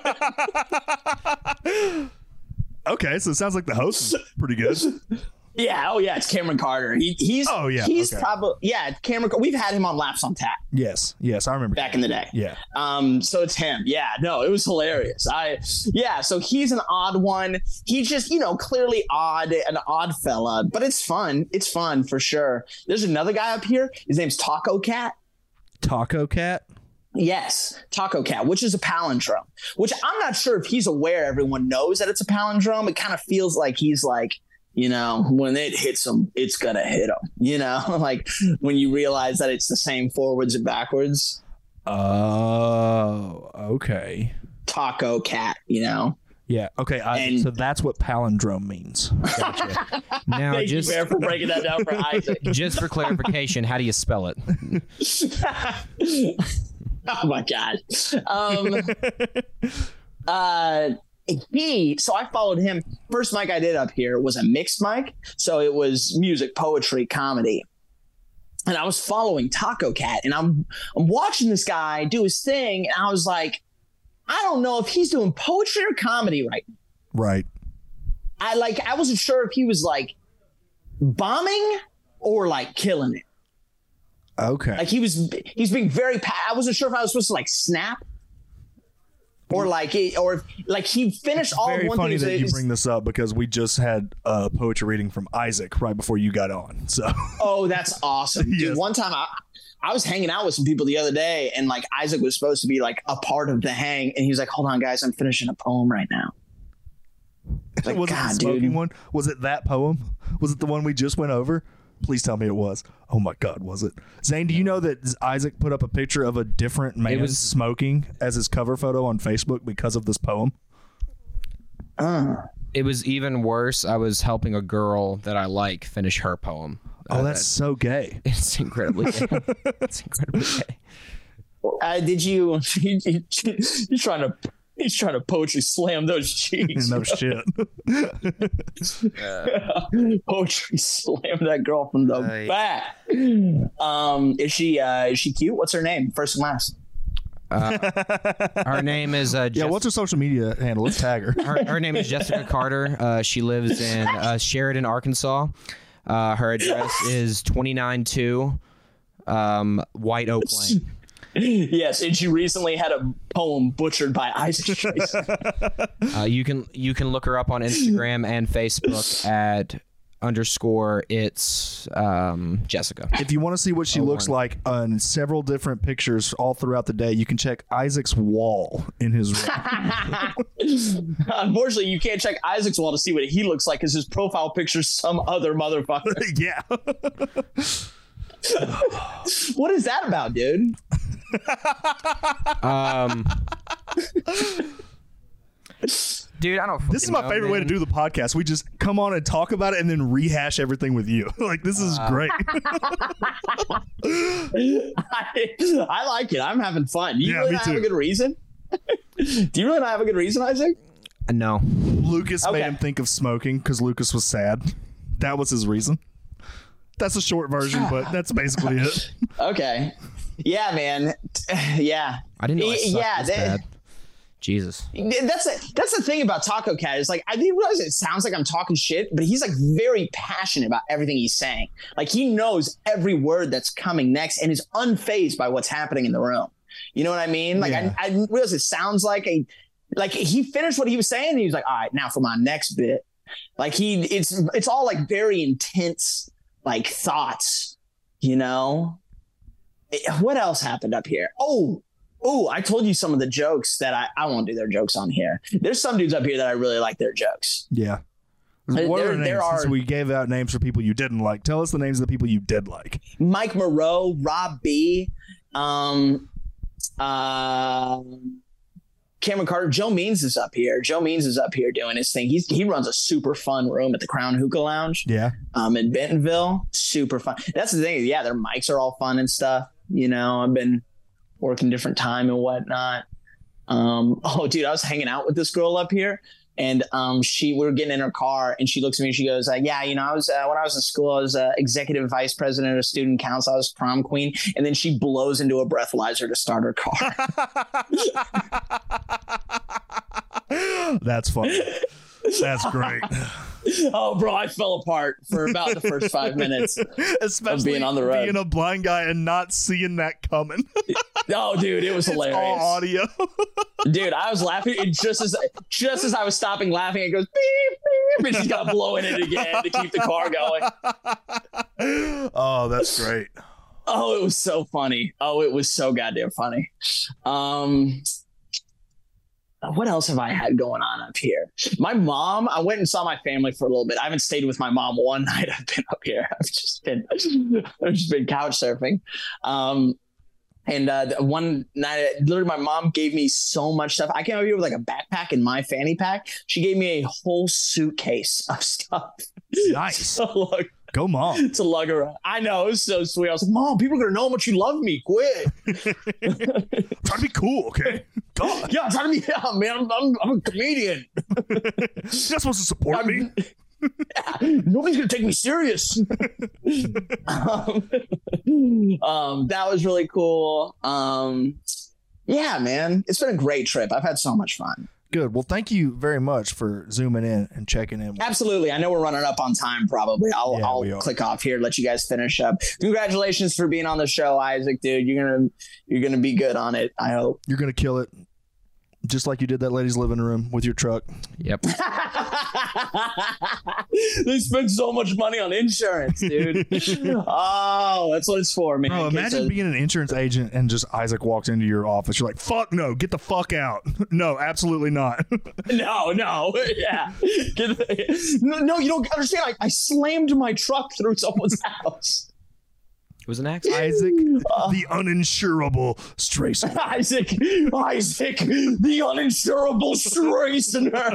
[SPEAKER 2] Okay, so it sounds like the host is pretty good.
[SPEAKER 4] Yeah. Oh yeah. It's Cameron Carter. He's probably Cameron. We've had him on Laps on Tap.
[SPEAKER 2] Yes. I remember
[SPEAKER 4] back in the day.
[SPEAKER 2] Yeah.
[SPEAKER 4] So it's him. Yeah. No, it was hilarious. So he's an odd one. He just, clearly an odd fella, but it's fun. It's fun for sure. There's another guy up here. His name's Taco Cat.
[SPEAKER 2] Taco Cat.
[SPEAKER 4] Yes, Taco Cat, which is a palindrome, which I'm not sure if he's aware everyone knows that it's a palindrome. It kind of feels like he's like, when it hits him, it's going to hit him, like when you realize that it's the same forwards and backwards.
[SPEAKER 2] Oh, okay.
[SPEAKER 4] Taco Cat,
[SPEAKER 2] Yeah. Okay. So that's what palindrome means. Gotcha.
[SPEAKER 3] Now,
[SPEAKER 4] Thank you, Bear, for breaking that down for Isaac.
[SPEAKER 3] Just for clarification, how do you spell it?
[SPEAKER 4] Oh my God. So I followed him. First mic I did up here was a mixed mic. So it was music, poetry, comedy. And I was following Taco Cat, and I'm watching this guy do his thing. And I was like, I don't know if he's doing poetry or comedy right now.
[SPEAKER 2] Right.
[SPEAKER 4] I wasn't sure if he was like bombing or like killing it.
[SPEAKER 2] Okay.
[SPEAKER 4] Like he's being very, I wasn't sure if I was supposed to like snap or he finished all
[SPEAKER 2] very
[SPEAKER 4] one
[SPEAKER 2] funny
[SPEAKER 4] thing.
[SPEAKER 2] that you bring this up because we just had a poetry reading from Isaac right before you got on. So.
[SPEAKER 4] Oh, that's awesome. Dude,
[SPEAKER 2] Yes.
[SPEAKER 4] one time I was hanging out with some people the other day, and like Isaac was supposed to be like a part of the hang, and he was like, "Hold on, guys, I'm finishing a poem right now." Like,
[SPEAKER 2] was it the smoking one? Was it that poem? Was it the one we just went over? Please tell me it was. Oh my God, was it? Zane, do you know that Isaac put up a picture of a different man smoking as his cover photo on Facebook because of this poem?
[SPEAKER 3] It was even worse. I was helping a girl that I like finish her poem.
[SPEAKER 2] That's so gay.
[SPEAKER 3] It's incredibly gay. It's incredibly gay.
[SPEAKER 4] Did you? He's trying to poetry slam those cheeks.
[SPEAKER 2] No shit.
[SPEAKER 4] Poetry slam that girl from the back. Is she cute? What's her name? First and last.
[SPEAKER 3] Her name is
[SPEAKER 2] what's her social media handle? Let's tag her.
[SPEAKER 3] Her name is Jessica Carter. She lives in Sheridan, Arkansas. Her address is 292 White Oak Lane.
[SPEAKER 4] Yes, and she recently had a poem butchered by Isaac Tracy.
[SPEAKER 3] You can look her up on Instagram and Facebook at _it's Jessica.
[SPEAKER 2] If you want to see what she looks like on several different pictures all throughout the day, you can check Isaac's wall in his room.
[SPEAKER 4] Unfortunately, you can't check Isaac's wall to see what he looks like because his profile picture's some other motherfucker.
[SPEAKER 2] Yeah.
[SPEAKER 4] What is that about, dude?
[SPEAKER 3] Dude, I don't.
[SPEAKER 2] This is my favorite way to do the podcast. We just come on and talk about it and then rehash everything with you. Like, this is great.
[SPEAKER 4] I like it. I'm having fun. Do you really not have a good reason? Do you really not have a good reason, Isaac?
[SPEAKER 3] No.
[SPEAKER 2] Lucas made him think of smoking because Lucas was sad. That was his reason. That's a short version, but that's basically it.
[SPEAKER 4] Okay. Yeah, man. Yeah.
[SPEAKER 3] I didn't know I sucked this bad. Jesus.
[SPEAKER 4] That's the thing about Taco Cat is like I didn't realize it sounds like I'm talking shit, but he's like very passionate about everything he's saying. Like he knows every word that's coming next and is unfazed by what's happening in the room. You know what I mean? Like I didn't realize it sounds like he finished what he was saying and he was like, all right, now for my next bit. Like it's all like very intense like thoughts, you know? What else happened up here? Oh, I told you some of the jokes that I won't do their jokes on here. There's some dudes up here that I really like their jokes.
[SPEAKER 2] Yeah. What are the names? Since we gave out names for people you didn't like, tell us the names of the people you did like.
[SPEAKER 4] Mike Moreau, Rob B. Cameron Carter. Joe Means is up here. Joe Means is up here doing his thing. He runs a super fun room at the Crown Hookah Lounge.
[SPEAKER 2] Yeah.
[SPEAKER 4] In Bentonville. Super fun. That's the thing. Yeah, their mics are all fun and stuff. You know, I've been working different time and whatnot. Oh, dude, I was hanging out with this girl up here. And we were getting in her car, and she looks at me and she goes, yeah, you know, I was when I was in school, I was executive vice president of student council. I was prom queen. And then she blows into a breathalyzer to start her car.
[SPEAKER 2] That's funny. That's great.
[SPEAKER 4] Oh, bro, I fell apart for about the first 5 minutes.
[SPEAKER 2] Especially
[SPEAKER 4] of being on the road.
[SPEAKER 2] being a blind guy and not seeing that coming.
[SPEAKER 4] Oh, dude, it was hilarious.
[SPEAKER 2] All audio.
[SPEAKER 4] Dude, I was laughing, and just as I was stopping laughing, it goes beep beep, and she's got to blow in it again to keep the car going.
[SPEAKER 2] Oh, that's great.
[SPEAKER 4] Oh, it was so funny. Oh, it was so goddamn funny. What else have I had going on up here? My mom, I went and saw my family for a little bit. I haven't stayed with my mom one night I've been up here. I've just been couch surfing. And one night, literally, my mom gave me so much stuff. I came over here with like a backpack and my fanny pack. She gave me a whole suitcase of stuff.
[SPEAKER 2] Nice.
[SPEAKER 4] Go, Mom. To lug around. I know. It was so sweet. I was like, Mom, people are going to know how much you love me. Quit.
[SPEAKER 2] Try to be cool, okay? God.
[SPEAKER 4] Yeah, try to be, yeah, man. I'm a comedian.
[SPEAKER 2] You're not supposed to support me.
[SPEAKER 4] Yeah, nobody's going to take me serious. That was really cool. Yeah, man. It's been a great trip. I've had so much fun.
[SPEAKER 2] Good. Well, thank you very much for zooming in and checking in.
[SPEAKER 4] Absolutely. I know we're running up on time probably. I'll click off here, let you guys finish up. Congratulations for being on the show, Isaac, dude. You're gonna be good on it, I hope.
[SPEAKER 2] You're gonna kill it. Just like you did that lady's living room with your truck.
[SPEAKER 3] Yep.
[SPEAKER 4] They spend so much money on insurance, dude. Oh, that's what it's for, man.
[SPEAKER 2] Bro, imagine being an insurance agent and just Isaac walks into your office. You're like, fuck no, get the fuck out. No, absolutely not.
[SPEAKER 4] No. Yeah. No, you don't understand. I slammed my truck through someone's house.
[SPEAKER 3] It was an accident.
[SPEAKER 2] Isaac, the uninsurable Strayson.
[SPEAKER 4] Isaac, the uninsurable Straysoner.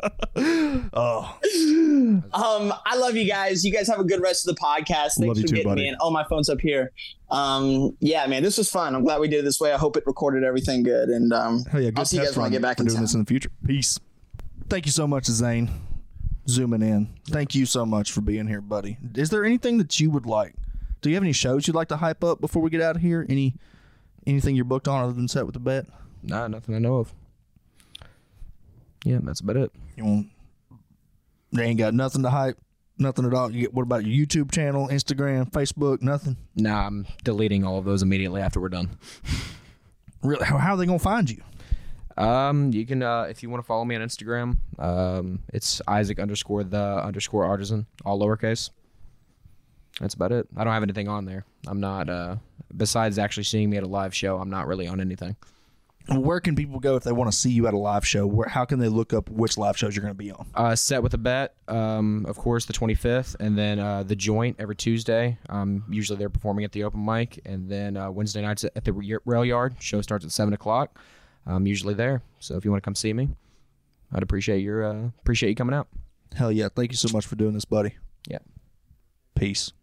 [SPEAKER 4] Oh. I love you guys. You guys have a good rest of the podcast. Thanks for getting me in. Oh, my phone's up here. Yeah, man, this was fun. I'm glad we did it this way. I hope it recorded everything good. And
[SPEAKER 2] hell yeah,
[SPEAKER 4] I'll see you guys when I get back in
[SPEAKER 2] doing
[SPEAKER 4] town.
[SPEAKER 2] this in the future. Peace. Thank you so much, Zane. Zooming in. Thank you so much for being here, buddy. Is there anything that you would like? Do you have any shows you'd like to hype up before we get out of here? Anything you're booked on other than Set with the Bet?
[SPEAKER 3] Nah, nothing I know of. Yeah, that's about it.
[SPEAKER 2] They ain't got nothing to hype, nothing at all. What about your YouTube channel, Instagram, Facebook, nothing?
[SPEAKER 3] Nah, I'm deleting all of those immediately after we're done.
[SPEAKER 2] Really? How are they gonna find you?
[SPEAKER 3] You can if you want to follow me on Instagram, it's Isaac_the_artisan, all lowercase. That's about it. I don't have anything on there. I'm not, besides actually seeing me at a live show, I'm not really on anything.
[SPEAKER 2] Where can people go if they want to see you at a live show? How can they look up which live shows you're going to be on?
[SPEAKER 3] Set with a Bet, of course, the 25th, and then The Joint every Tuesday. Usually they're performing at the open mic, and then Wednesday nights at the Rail Yard. Show starts at 7 o'clock. I'm usually there, so if you want to come see me, I'd appreciate you coming out.
[SPEAKER 2] Hell yeah. Thank you so much for doing this, buddy.
[SPEAKER 3] Yeah.
[SPEAKER 2] Peace.